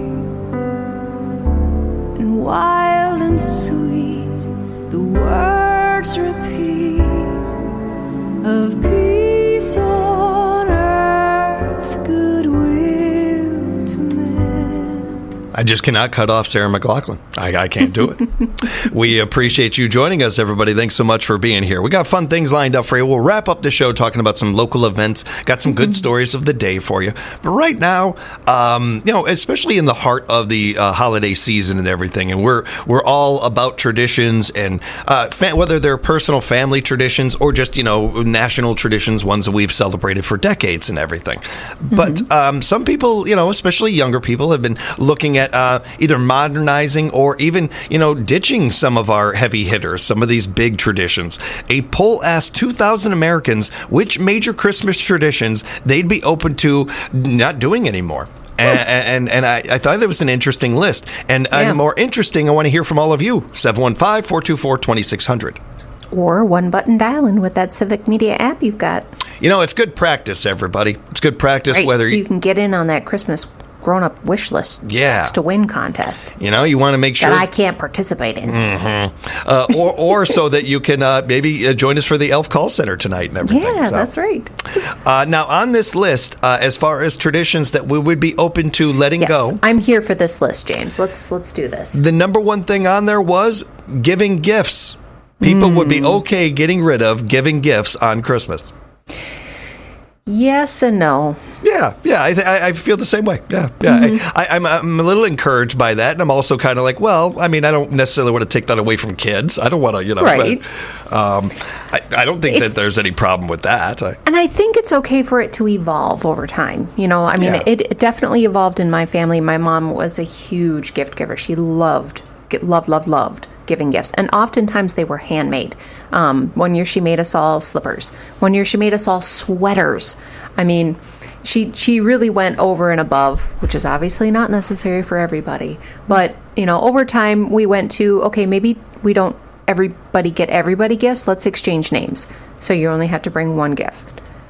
and wild and sweet the words repeat of peace on earth, goodwill to men. I just cannot cut off Sarah McLachlan. I, I can't do it. We appreciate you joining us, everybody. Thanks so much for being here. We got fun things lined up for you. We'll wrap up the show talking about some local events. Got some good mm-hmm. stories of the day for you. But right now, um, you know, especially in the heart of the uh, holiday season and everything, and we're we're all about traditions and uh, fa- whether they're personal family traditions or just, you know, national traditions, ones that we've celebrated for decades and everything. Mm-hmm. But um, some people, you know, especially younger people, have been looking at uh, either modernizing or even, you know, ditching some of our heavy hitters, some of these big traditions. A poll asked two thousand Americans which major Christmas traditions they'd be open to not doing anymore. And, and and I, I thought it was an interesting list. And yeah. uh, more interesting, I want to hear from all of you. seven one five, four two four, two six zero zero. Or one-button dial-in with that Civic Media app you've got. You know, it's good practice, everybody. It's good practice. Right, whether so you can get in on that Christmas grown-up wish list yeah. text to win contest. You know, you want to make sure that I can't participate in. Mm-hmm. Uh, or, or so that you can uh, maybe uh, join us for the Elf Call Center tonight and everything. Yeah, so. that's right. uh, now, on this list, uh, as far as traditions that we would be open to letting yes, go, I'm here for this list, James. Let's let's do this. The number one thing on there was giving gifts. People mm. would be okay getting rid of giving gifts on Christmas. Yes and no. Yeah, yeah, I, th- I feel the same way. Yeah, yeah. Mm-hmm. I, I'm, I'm a little encouraged by that, and I'm also kind of like, well, I mean, I don't necessarily want to take that away from kids. I don't want to, you know, right. But, um, I, I don't think it's, that there's any problem with that. I, and I think it's okay for it to evolve over time. You know, I mean, yeah. it, it definitely evolved in my family. My mom was a huge gift giver. She loved, loved, loved, loved giving gifts, and oftentimes they were handmade. Um, one year she made us all slippers. One year she made us all sweaters. I mean, she she really went over and above, which is obviously not necessary for everybody. But, you know, over time we went to, okay, maybe we don't everybody get everybody gifts. Let's exchange names. So you only have to bring one gift.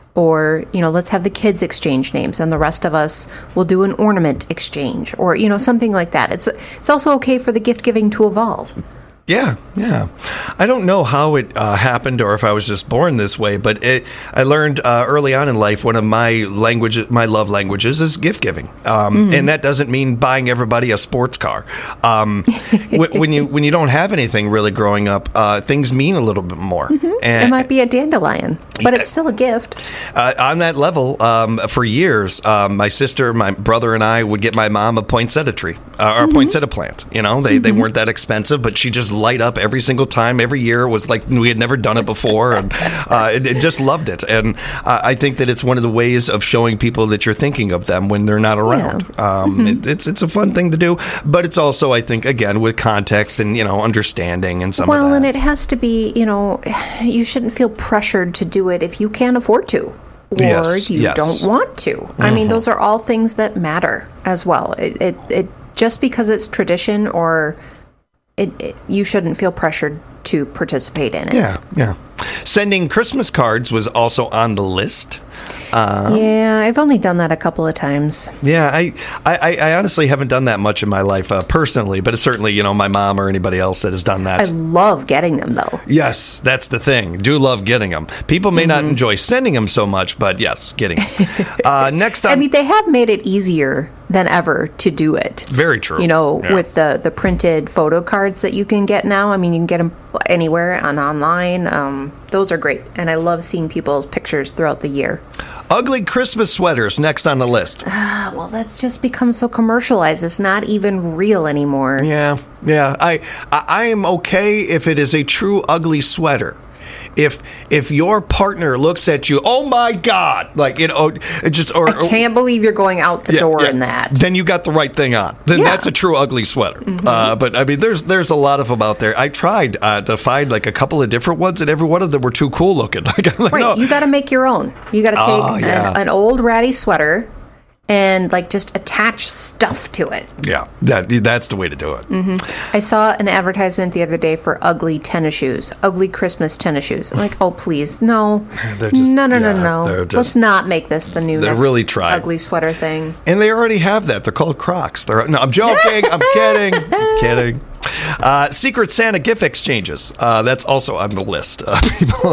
Or, you know, let's have the kids exchange names and the rest of us will do an ornament exchange or, you know, something like that. It's it's also okay for the gift giving to evolve. Yeah, yeah. I don't know how it uh, happened or if I was just born this way, but it, I learned uh, early on in life one of my languages, my love languages is gift giving, um, mm-hmm. and that doesn't mean buying everybody a sports car. Um, w- when you when you don't have anything really growing up, uh, things mean a little bit more. Mm-hmm. And, it might be a dandelion, but it's still a gift. Uh, on that level, um, for years, um, my sister, my brother, and I would get my mom a poinsettia tree uh, or a mm-hmm. poinsettia plant. You know, they mm-hmm. they weren't that expensive, but she just light up every single time, every year. It was like we had never done it before, and uh, it, it just loved it. And uh, I think that it's one of the ways of showing people that you're thinking of them when they're not around. Yeah. Um, mm-hmm. it, it's it's a fun thing to do, but it's also, I think, again, with context and, you know, understanding and some well, of that. And it has to be, you know, you shouldn't feel pressured to do it if you can't afford to. Or yes, you yes. don't want to. Mm-hmm. I mean, those are all things that matter as well. It, it, it just because it's tradition or It, it, you shouldn't feel pressured to participate in it. Yeah, yeah. Sending Christmas cards was also on the list. Uh, yeah, I've only done that a couple of times. Yeah, I, I, I honestly haven't done that much in my life uh, personally, but it's certainly, you know, my mom or anybody else that has done that. I love getting them, though. Yes, that's the thing. Do love getting them. People may mm-hmm. not enjoy sending them so much, but yes, getting them. uh, next on... I mean, they have made it easier than ever to do it. Very true. You know, yeah. with the, the printed photo cards that you can get now. I mean, you can get them anywhere on online. Um, those are great. And I love seeing people's pictures throughout the year. Ugly Christmas sweaters next on the list. Ah, well, that's just become so commercialized. It's not even real anymore. Yeah, yeah. I, I, I am okay if it is a true ugly sweater. If if your partner looks at you, oh my God, like, you know, it just or I can't believe you're going out the yeah, door yeah. in that. Then you got the right thing on. Then yeah. that's a true ugly sweater. Mm-hmm. Uh, but I mean, there's there's a lot of them out there. I tried uh, to find like a couple of different ones, and every one of them were too cool looking. Like, right, no. You got to make your own. You got to take oh, yeah. an, an old ratty sweater and like just attach stuff to it. Yeah, that that's the way to do it. Mm-hmm. I saw an advertisement the other day for ugly tennis shoes, ugly Christmas tennis shoes. I'm like, oh please, no, they're just, no, no, yeah, no, no. just, Let's not make this the new. They're next really trying. Ugly sweater thing. And they already have that. They're called Crocs. They're no, I'm joking. I'm kidding. I'm kidding. Uh, Secret Santa gift exchanges. Uh, that's also on the list. Uh, people,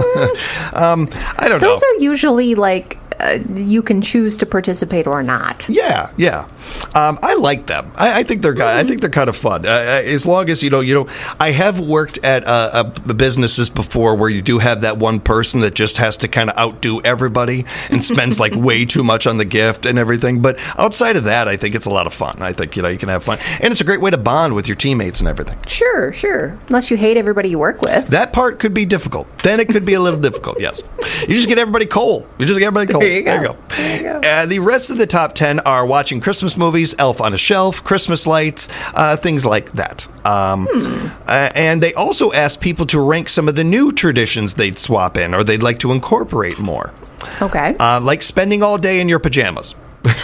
um, I don't Those know. are usually like. Uh, you can choose to participate or not. Yeah, yeah. Um, I like them. I, I think they're mm-hmm. I think they're kind of fun. Uh, as long as you know, you know, I have worked at uh, uh, businesses before where you do have that one person that just has to kind of outdo everybody and spends like way too much on the gift and everything. But outside of that, I think it's a lot of fun. I think you know you can have fun, and it's a great way to bond with your teammates and everything. Sure, sure. Unless you hate everybody you work with. That part could be difficult. Then it could be a little difficult. Yes, you just get everybody cold. You just get everybody cold. There you go. There you go. There you go. Uh, the rest of the top ten are watching Christmas movies, Elf on a Shelf, Christmas lights, uh, things like that. Um, hmm. uh, and they also asked people to rank some of the new traditions they'd swap in or they'd like to incorporate more. Okay. Uh, like spending all day in your pajamas.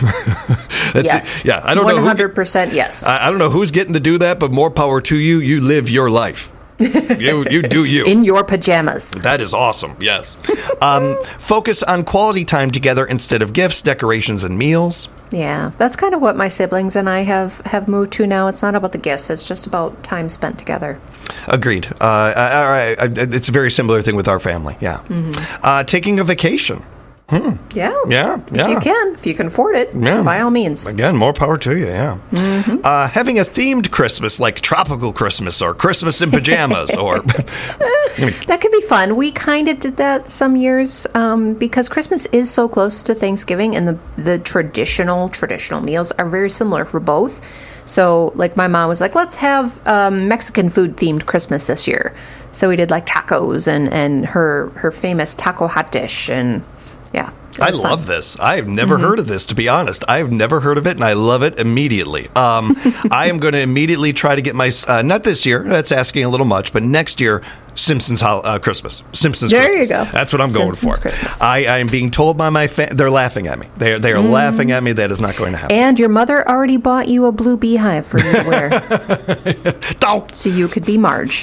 That's yes. It. Yeah, I don't one hundred percent know. one hundred percent yes. I, I don't know who's getting to do that, but more power to you. You live your life. you, you do you. In your pajamas. That is awesome, yes. Um, focus on quality time together instead of gifts, decorations, and meals. Yeah, that's kind of what my siblings and I have, have moved to now. It's not about the gifts. It's just about time spent together. Agreed. Uh, I, I, I, it's a very similar thing with our family, yeah. Mm-hmm. Uh, taking a vacation. Hmm. Yeah. Yeah, yeah. If you can, if you can afford it, yeah. by all means. Again, more power to you, yeah. Mm-hmm. Uh, having a themed Christmas, like tropical Christmas or Christmas in pajamas, or... That could be fun. We kind of did that some years um, because Christmas is so close to Thanksgiving, and the, the traditional, traditional meals are very similar for both. So, like, my mom was like, let's have um, Mexican food-themed Christmas this year. So we did, like, tacos and, and her, her famous taco hot dish, and... Yeah. I love fun. this. I have never mm-hmm. heard of this, to be honest. I have never heard of it, and I love it immediately. Um, I am going to immediately try to get my, uh, not this year, that's asking a little much, but next year, Simpsons uh, Christmas. Simpsons there Christmas. There you go. That's what I'm Simpsons going for. Christmas. I am being told by my family, they're laughing at me. They are, they are mm. laughing at me. That is not going to happen. And your mother already bought you a blue beehive for you to wear. Don't. So you could be Marge.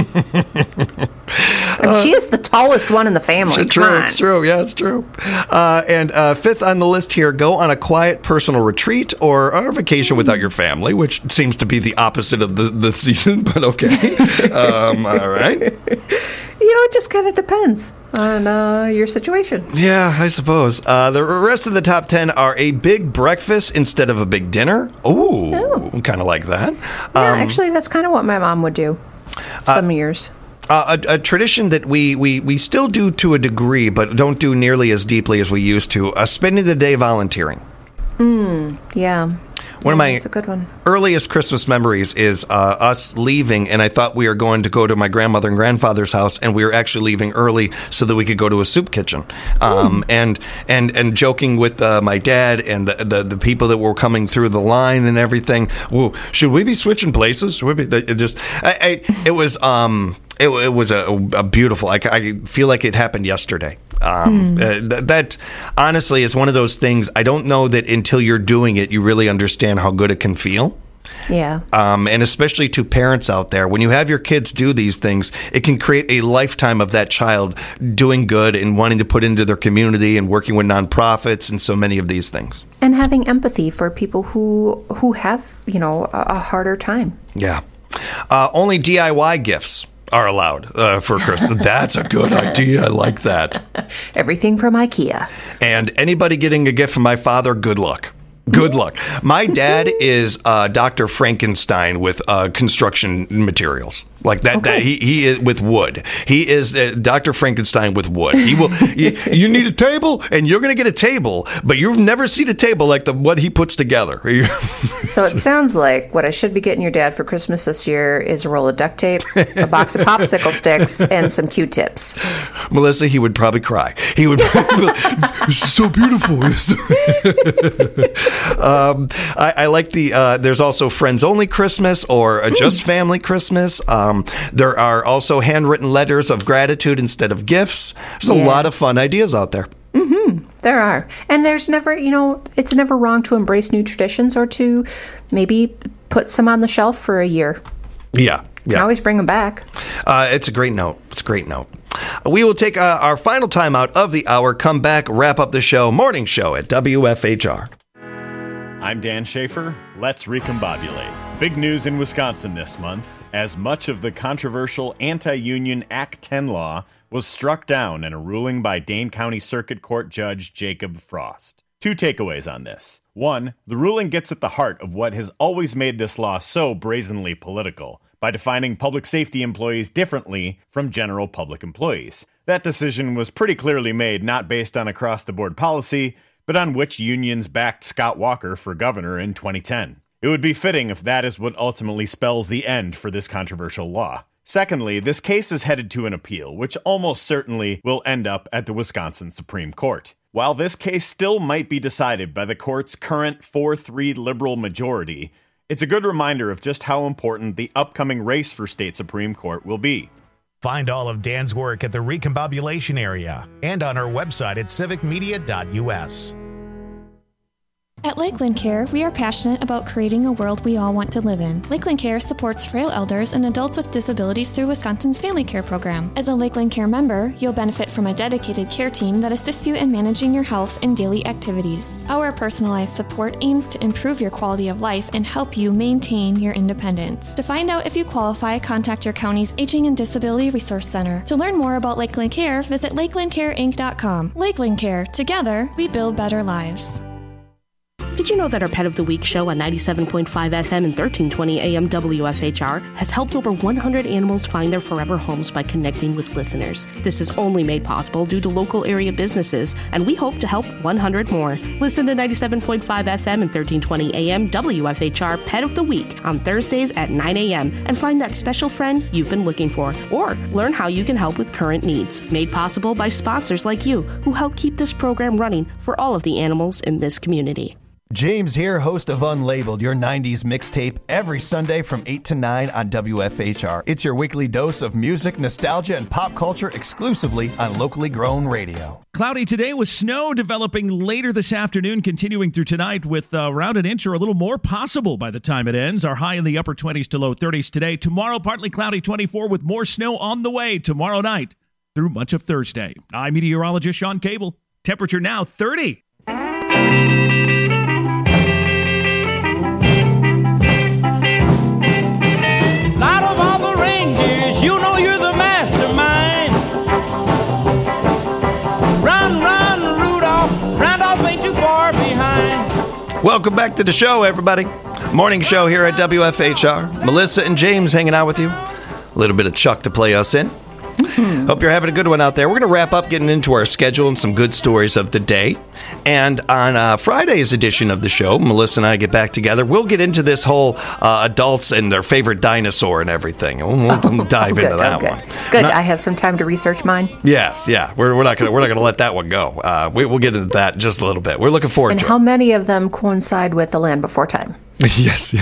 uh, she is the tallest one in the family. It's true. It's true. Yeah, it's true. Uh, and uh, fifth on the list here, go on a quiet personal retreat or a vacation without your family, which seems to be the opposite of the, the season, but okay. um, all right. You know, it just kind of depends on uh, your situation. Yeah, I suppose. Uh, the rest of the top ten are a big breakfast instead of a big dinner. Ooh, oh. kind of like that. Yeah, um, actually, that's kind of what my mom would do some uh, years. Uh, a, a tradition that we, we, we still do to a degree, but don't do nearly as deeply as we used to, uh, spending the day volunteering. Mm, yeah. One yeah, of my that's a good one. earliest Christmas memories is uh, us leaving, and I thought we were going to go to my grandmother and grandfather's house, and we were actually leaving early so that we could go to a soup kitchen. Um, and and and joking with uh, my dad and the, the the people that were coming through the line and everything. Whoa, should we be switching places? Should we be? It just I, I, it was um it, it was a, a beautiful. I, I feel like it happened yesterday. Um, mm. uh, th- that honestly is one of those things. I don't know that until you're doing it, you really understand how good it can feel. Yeah. Um, and especially to parents out there, when you have your kids do these things, it can create a lifetime of that child doing good and wanting to put into their community and working with nonprofits and so many of these things. And having empathy for people who who have, you know, a, a harder time. Yeah. Uh, only D I Y gifts are allowed uh, for Christmas. That's a good idea. I like that. Everything from IKEA. And anybody getting a gift from my father, good luck. Good luck. My dad is uh, Doctor Frankenstein with uh, construction materials. Like that, okay. that he, he is with wood. He is uh, Doctor Frankenstein with wood. He will. you, you need a table, and you're going to get a table, but you've never seen a table like the what he puts together. So it sounds like what I should be getting your dad for Christmas this year is a roll of duct tape, a box of popsicle sticks, and some Q-tips. Melissa, he would probably cry. He would. This is so beautiful. um, I, I like the. Uh, there's also friends only Christmas or a just family Christmas. Um, Um, there are also handwritten letters of gratitude instead of gifts. There's yeah. a lot of fun ideas out there. Mm-hmm. There are. And there's never, you know, it's never wrong to embrace new traditions or to maybe put some on the shelf for a year. Yeah. You can always bring them back. Uh, it's a great note. It's a great note. We will take uh, our final time out of the hour, come back, wrap up the show, morning show at W F H R. I'm Dan Schaefer. Let's recombobulate. Big news in Wisconsin this month, as much of the controversial anti-union Act ten law was struck down in a ruling by Dane County Circuit Court Judge Jacob Frost. Two takeaways on this. One, the ruling gets at the heart of what has always made this law so brazenly political, by defining public safety employees differently from general public employees. That decision was pretty clearly made not based on across-the-board policy, but on which unions backed Scott Walker for governor in twenty ten. It would be fitting if that is what ultimately spells the end for this controversial law. Secondly, this case is headed to an appeal, which almost certainly will end up at the Wisconsin Supreme Court. While this case still might be decided by the court's current four three liberal majority, it's a good reminder of just how important the upcoming race for state Supreme Court will be. Find all of Dan's work at the Recombobulation area and on our website at civic media dot u s. At Lakeland Care, we are passionate about creating a world we all want to live in. Lakeland Care supports frail elders and adults with disabilities through Wisconsin's Family Care Program. As a Lakeland Care member, you'll benefit from a dedicated care team that assists you in managing your health and daily activities. Our personalized support aims to improve your quality of life and help you maintain your independence. To find out if you qualify, contact your county's Aging and Disability Resource Center. To learn more about Lakeland Care, visit lakeland care inc dot com. Lakeland Care. Together, we build better lives. Did you know that our Pet of the Week show on ninety-seven point five F M and thirteen twenty A M W F H R has helped over one hundred animals find their forever homes by connecting with listeners? This is only made possible due to local area businesses, and we hope to help one hundred more. Listen to ninety-seven point five F M and thirteen twenty A M W F H R Pet of the Week on Thursdays at nine A M and find that special friend you've been looking for, or learn how you can help with current needs. Made possible by sponsors like you who help keep this program running for all of the animals in this community. James here, host of Unlabeled, your nineties mixtape, every Sunday from eight to nine on W F H R. It's your weekly dose of music, nostalgia, and pop culture exclusively on locally grown radio. Cloudy today with snow developing later this afternoon, continuing through tonight with uh, around an inch or a little more possible by the time it ends. Our high in the upper twenties to low thirties today. Tomorrow, partly cloudy twenty-four with more snow on the way tomorrow night through much of Thursday. I'm meteorologist Sean Cable. Temperature now thirty. Out of all the reindeers, you know you're the mastermind. Run, run, Rudolph. Randolph ain't too far behind. Welcome back to the show, everybody. Morning show here at W F H R. Melissa and James hanging out with you. A little bit of Chuck to play us in. Mm-hmm. Hope you're having a good one out there. We're going to wrap up getting into our schedule and some good stories of the day. And on uh, Friday's edition of the show, Melissa and I get back together. We'll get into this whole uh, adults and their favorite dinosaur and everything. We'll, we'll oh, dive oh, into that okay. one. Good. Not, I have some time to research mine. Yes, yeah. We're, we're not going to we're not going to let that one go. Uh, we, we'll get into that in just a little bit. We're looking forward and to it. And how many of them coincide with The Land Before Time? Yes.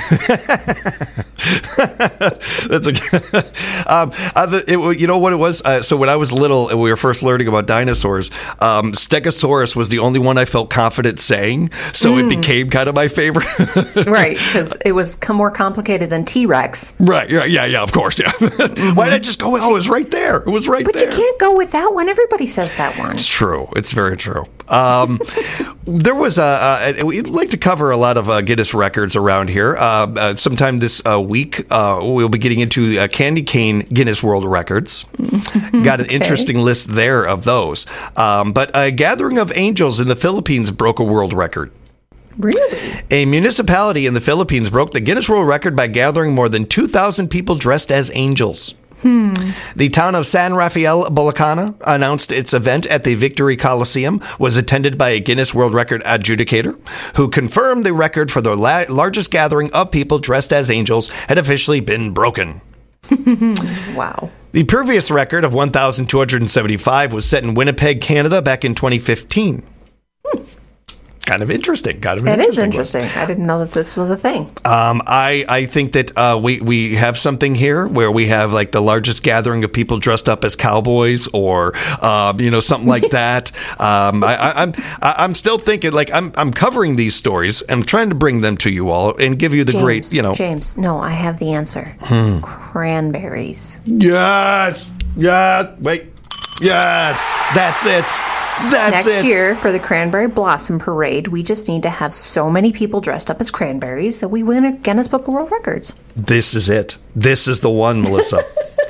That's a um, uh, it, you know what it was? Uh, so when I was little and we were first learning about dinosaurs, um, Stegosaurus was the only one I felt confident saying, so mm. it became kind of my favorite. Right, because it was more complicated than T-Rex. Right, yeah, yeah, yeah, of course, yeah. Mm-hmm. Why did I just go, oh, it was right there. It was right but there. But you can't go with that one. Everybody says that one. It's true. It's very true. Um, there was a, a, we'd like to cover a lot of uh, Guinness records around here. Uh, uh, sometime this uh, week, uh, we'll be getting into uh, candy cane Guinness World Records. Got an okay. interesting list there of those. Um, but a gathering of angels in the Philippines broke a world record. Really? A municipality in the Philippines broke the Guinness World Record by gathering more than two thousand people dressed as angels. Hmm. The town of San Rafael, Bulacan, announced its event at the Victory Coliseum was attended by a Guinness World Record adjudicator who confirmed the record for the la- largest gathering of people dressed as angels had officially been broken. Wow. The previous record of one thousand two hundred seventy-five was set in Winnipeg, Canada back in twenty fifteen. Hmm. Kind of interesting. Kind of it interesting is interesting. one. I didn't know that this was a thing. Um, I, I think that uh, we, we have something here where we have like the largest gathering of people dressed up as cowboys or, um, you know, something like that. Um, I, I, I'm I, I'm still thinking like I'm I'm covering these stories and trying to bring them to you all and give you the James, great, you know. James, no, I have the answer. Hmm. Cranberries. Yes. Yeah. Wait. Yes. That's it. That's Next it. year, for the Cranberry Blossom Parade, we just need to have so many people dressed up as cranberries that we win a Guinness Book of World Records. This is it. This is the one, Melissa.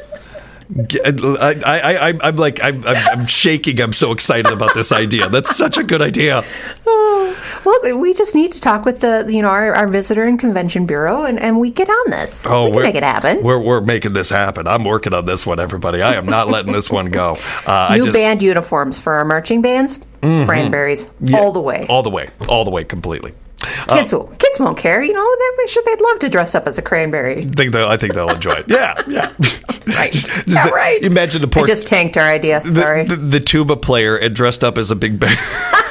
I, I, I, I'm like, I'm, I'm shaking. I'm so excited about this idea. That's such a good idea. Oh. Well, we just need to talk with the, you know, our, our visitor and convention bureau, and, and we get on this. Oh, we can make it happen. We're we're making this happen. I'm working on this one, everybody. I am not letting this one go. Uh, New I just, band uniforms for our marching bands. Mm-hmm. Cranberries yeah, all the way. All the way. All the way. Completely. Kids uh, will, kids won't care. You know, they're sure they'd love to dress up as a cranberry. Think they'll, I think they'll enjoy it. Yeah, yeah. Right. Yeah, the, right. Imagine the poor. I just tanked our idea. The, Sorry. The, the tuba player and dressed up as a big bear.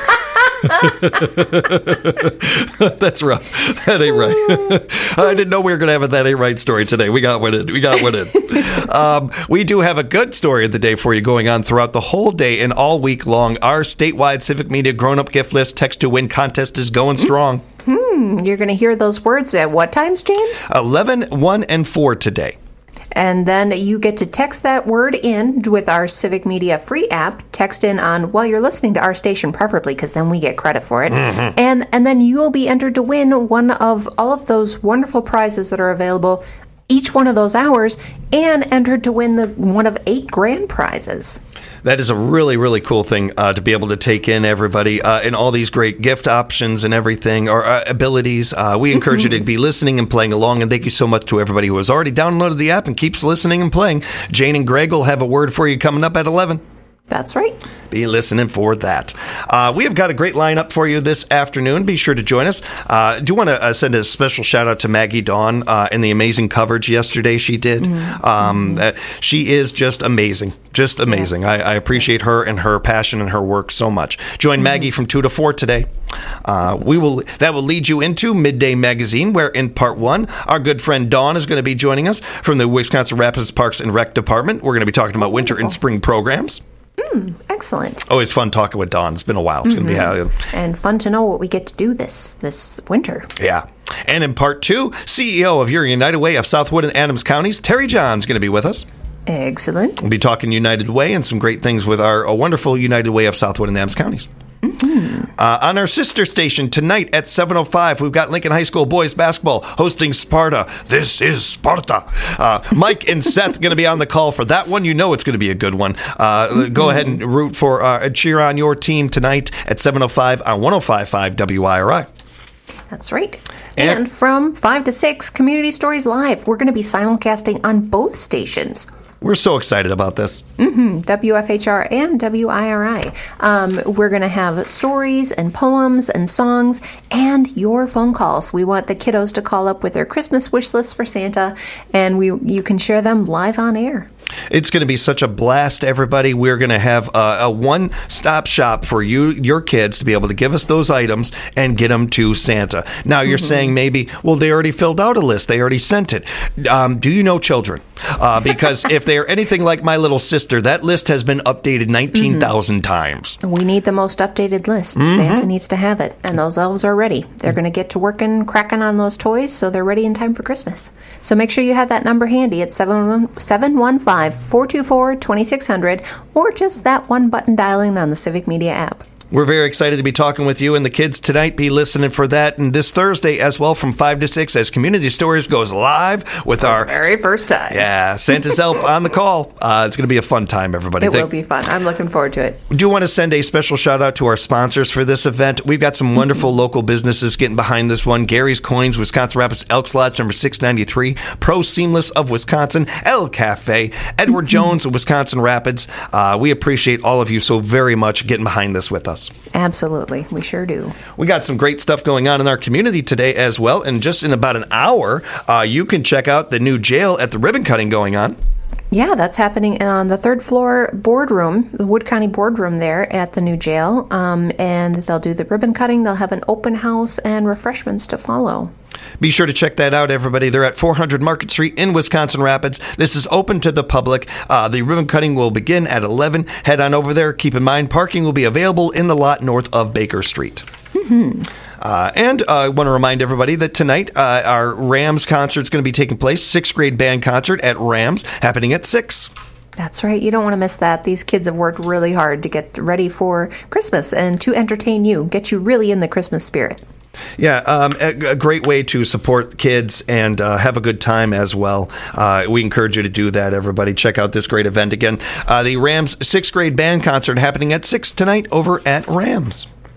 That's rough. That ain't right. I didn't know we were going to have a That Ain't Right story today. We got one in. We got one in. Um, we do have a good story of the day for you going on throughout the whole day and all week long. Our statewide Civic Media Grown-Up Gift List Text to Win contest is going strong. Hmm. You're going to hear those words at what times, James? eleven, one, and four today. And then you get to text that word in with our Civic Media free app. Text in on while you're listening to our station, preferably, because then we get credit for it. Mm-hmm. And and then you will be entered to win one of all of those wonderful prizes that are available each one of those hours, and entered to win the one of eight grand prizes. That is a really, really cool thing uh, to be able to take in, everybody, uh, and all these great gift options and everything, or uh, abilities. Uh, we encourage mm-hmm. you to be listening and playing along, and thank you so much to everybody who has already downloaded the app and keeps listening and playing. Jane and Greg will have a word for you coming up at eleven. That's right. Be listening for that. Uh, we have got a great lineup for you this afternoon. Be sure to join us. I uh, do want to uh, send a special shout out to Maggie Dawn uh, and the amazing coverage yesterday she did. Mm-hmm. Um, uh, she is just amazing. Just amazing. Yeah. I, I appreciate her and her passion and her work so much. Join mm-hmm. Maggie from two to four today. Uh, we will. That will lead you into Midday Magazine, where in part one, our good friend Dawn is going to be joining us from the Wisconsin Rapids Parks and Rec Department. We're going to be talking about winter and spring programs. Mm, excellent. Always fun talking with Dawn. It's been a while. It's mm-hmm. going to be how, and fun to know what we get to do this this winter. Yeah. And in part two, C E O of Your United Way of Southwood and Adams Counties, Terry John's going to be with us. Excellent. We'll be talking United Way and some great things with our a wonderful United Way of Southwood and Adams Counties. Mm-hmm. Uh, on our sister station tonight at seven oh five, we've got Lincoln High School boys basketball hosting Sparta. This is Sparta. Uh, Mike and Seth going to be on the call for that one. You know it's going to be a good one. Uh, mm-hmm. Go ahead and root for uh, cheer on your team tonight at seven oh five on one oh five point five W I R I. That's right. And, and from five to six, Community Stories Live. We're going to be simulcasting on both stations. We're so excited about this. Mm-hmm. W F H R and W I R I. Um, we're going to have stories and poems and songs and your phone calls. We want the kiddos to call up with their Christmas wish list for Santa, and we you can share them live on air. It's going to be such a blast, everybody. We're going to have a, a one-stop shop for you, your kids, to be able to give us those items and get them to Santa. Now, you're mm-hmm. saying maybe, well, they already filled out a list. They already sent it. Um, do you know children? Uh, because if they're anything like my little sister, that list has been updated nineteen thousand mm-hmm. times. We need the most updated list. Mm-hmm. Santa needs to have it. And those elves are ready. They're going to get to working, cracking on those toys, so they're ready in time for Christmas. So make sure you have that number handy at seven one five, four two four, two six zero zero or just that one button dialing on the Civic Media app. We're very excited to be talking with you and the kids tonight. Be listening for that. And this Thursday as well from five to six as Community Stories goes live with for our... very first time. Yeah, Santa's Elf on the call. Uh, it's going to be a fun time, everybody. It Thank- will be fun. I'm looking forward to it. We do want to send a special shout out to our sponsors for this event. We've got some wonderful local businesses getting behind this one. Gary's Coins, Wisconsin Rapids Elks Lodge, number six ninety-three. Pro Seamless of Wisconsin, El Cafe, Edward Jones of Wisconsin Rapids. Uh, we appreciate all of you so very much getting behind this with us. Absolutely. We sure do. We got some great stuff going on in our community today as well. And just in about an hour, uh, you can check out the new jail at the ribbon cutting going on. Yeah, that's happening on the third floor boardroom, the Wood County boardroom there at the new jail. Um, and they'll do the ribbon cutting. They'll have an open house and refreshments to follow. Be sure to check that out, everybody. They're at four hundred Market Street in Wisconsin Rapids. This is open to the public. Uh, the ribbon cutting will begin at eleven. Head on over there. Keep in mind, parking will be available in the lot north of Baker Street. Mm-hmm. Uh, and uh, I want to remind everybody that tonight uh, our Rams concert is going to be taking place, sixth grade band concert at Rams, happening at six. That's right. You don't want to miss that. These kids have worked really hard to get ready for Christmas and to entertain you, get you really in the Christmas spirit. Yeah, um, a, a great way to support kids and uh, have a good time as well. Uh, we encourage you to do that, everybody. Check out this great event again. Uh, the Rams sixth grade band concert happening at six tonight over at Rams.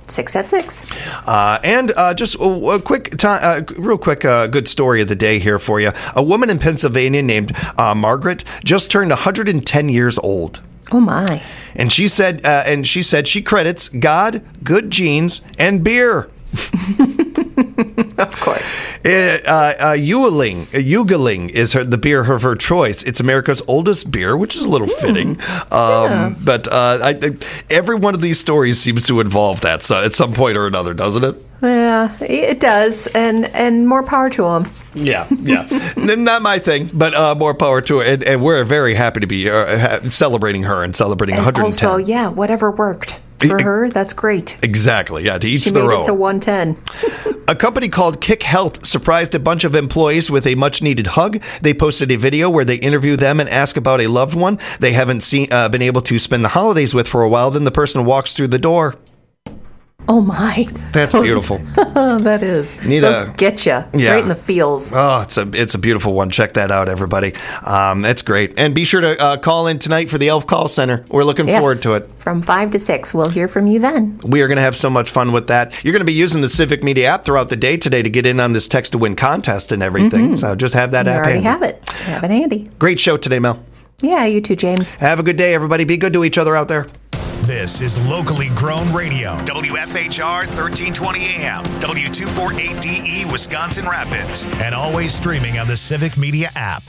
Six at six. Uh, and uh, just a, a quick, time, uh, real quick, uh, good story of the day here for you. A woman in Pennsylvania named uh, Margaret just turned one hundred ten years old. Oh my! And she said, uh, and she said she credits God, good genes, and beer. Of course. Uh, uh, Yuengling, Yuengling is her, the beer of her choice. It's America's oldest beer, which is a little mm, fitting. Um, yeah. But uh, I, every one of these stories seems to involve that so at some point or another, doesn't it? Yeah, it does, and and more power to them. Yeah, yeah. Not my thing, but uh, more power to it. And, and we're very happy to be uh, celebrating her and celebrating and one hundred ten. Also, yeah, whatever worked. For her, that's great. Exactly. Yeah, to each she their made own. It to one ten. A company called Kick Health surprised a bunch of employees with a much-needed hug. They posted a video where they interview them and ask about a loved one they haven't seen, uh, been able to spend the holidays with for a while. Then the person walks through the door. Oh, my. That's Those, beautiful. That is. Need Those a, get you yeah. right in the feels. Oh, it's a it's a beautiful one. Check that out, everybody. Um, that's great. And be sure to uh, call in tonight for the Elf Call Center. We're looking yes. forward to it. From five to six. We'll hear from you then. We are going to have so much fun with that. You're going to be using the Civic Media app throughout the day today to get in on this text to win contest and everything. Mm-hmm. So just have that you app already handy. have it. Have it handy. Great show today, Mel. Yeah, you too, James. Have a good day, everybody. Be good to each other out there. This is locally grown radio. W F H R thirteen twenty A M, W two forty-eight D E, Wisconsin Rapids. And always streaming on the Civic Media app.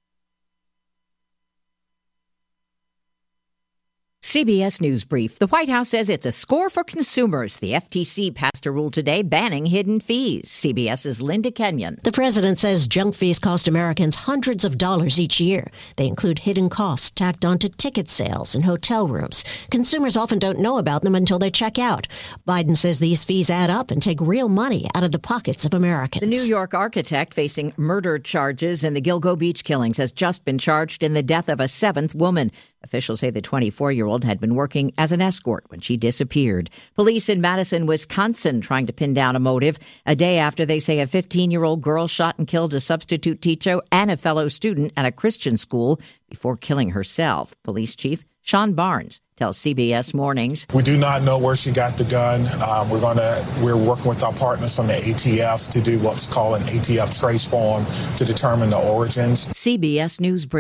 C B S News Brief. The White House says it's a score for consumers. The F T C passed a rule today banning hidden fees. CBS's Linda Kenyon. The president says junk fees cost Americans hundreds of dollars each year. They include hidden costs tacked onto ticket sales and hotel rooms. Consumers often don't know about them until they check out. Biden says these fees add up and take real money out of the pockets of Americans. The New York architect facing murder charges in the Gilgo Beach killings has just been charged in the death of a seventh woman. Officials say the twenty-four-year-old had been working as an escort when she disappeared. Police in Madison, Wisconsin, trying to pin down a motive a day after they say a fifteen-year-old girl shot and killed a substitute teacher and a fellow student at a Christian school before killing herself. Police Chief Sean Barnes tells C B S Mornings. We do not know where she got the gun. Um, we're going to we're working with our partners from the A T F to do what's called an A T F trace form to determine the origins. C B S News Brief.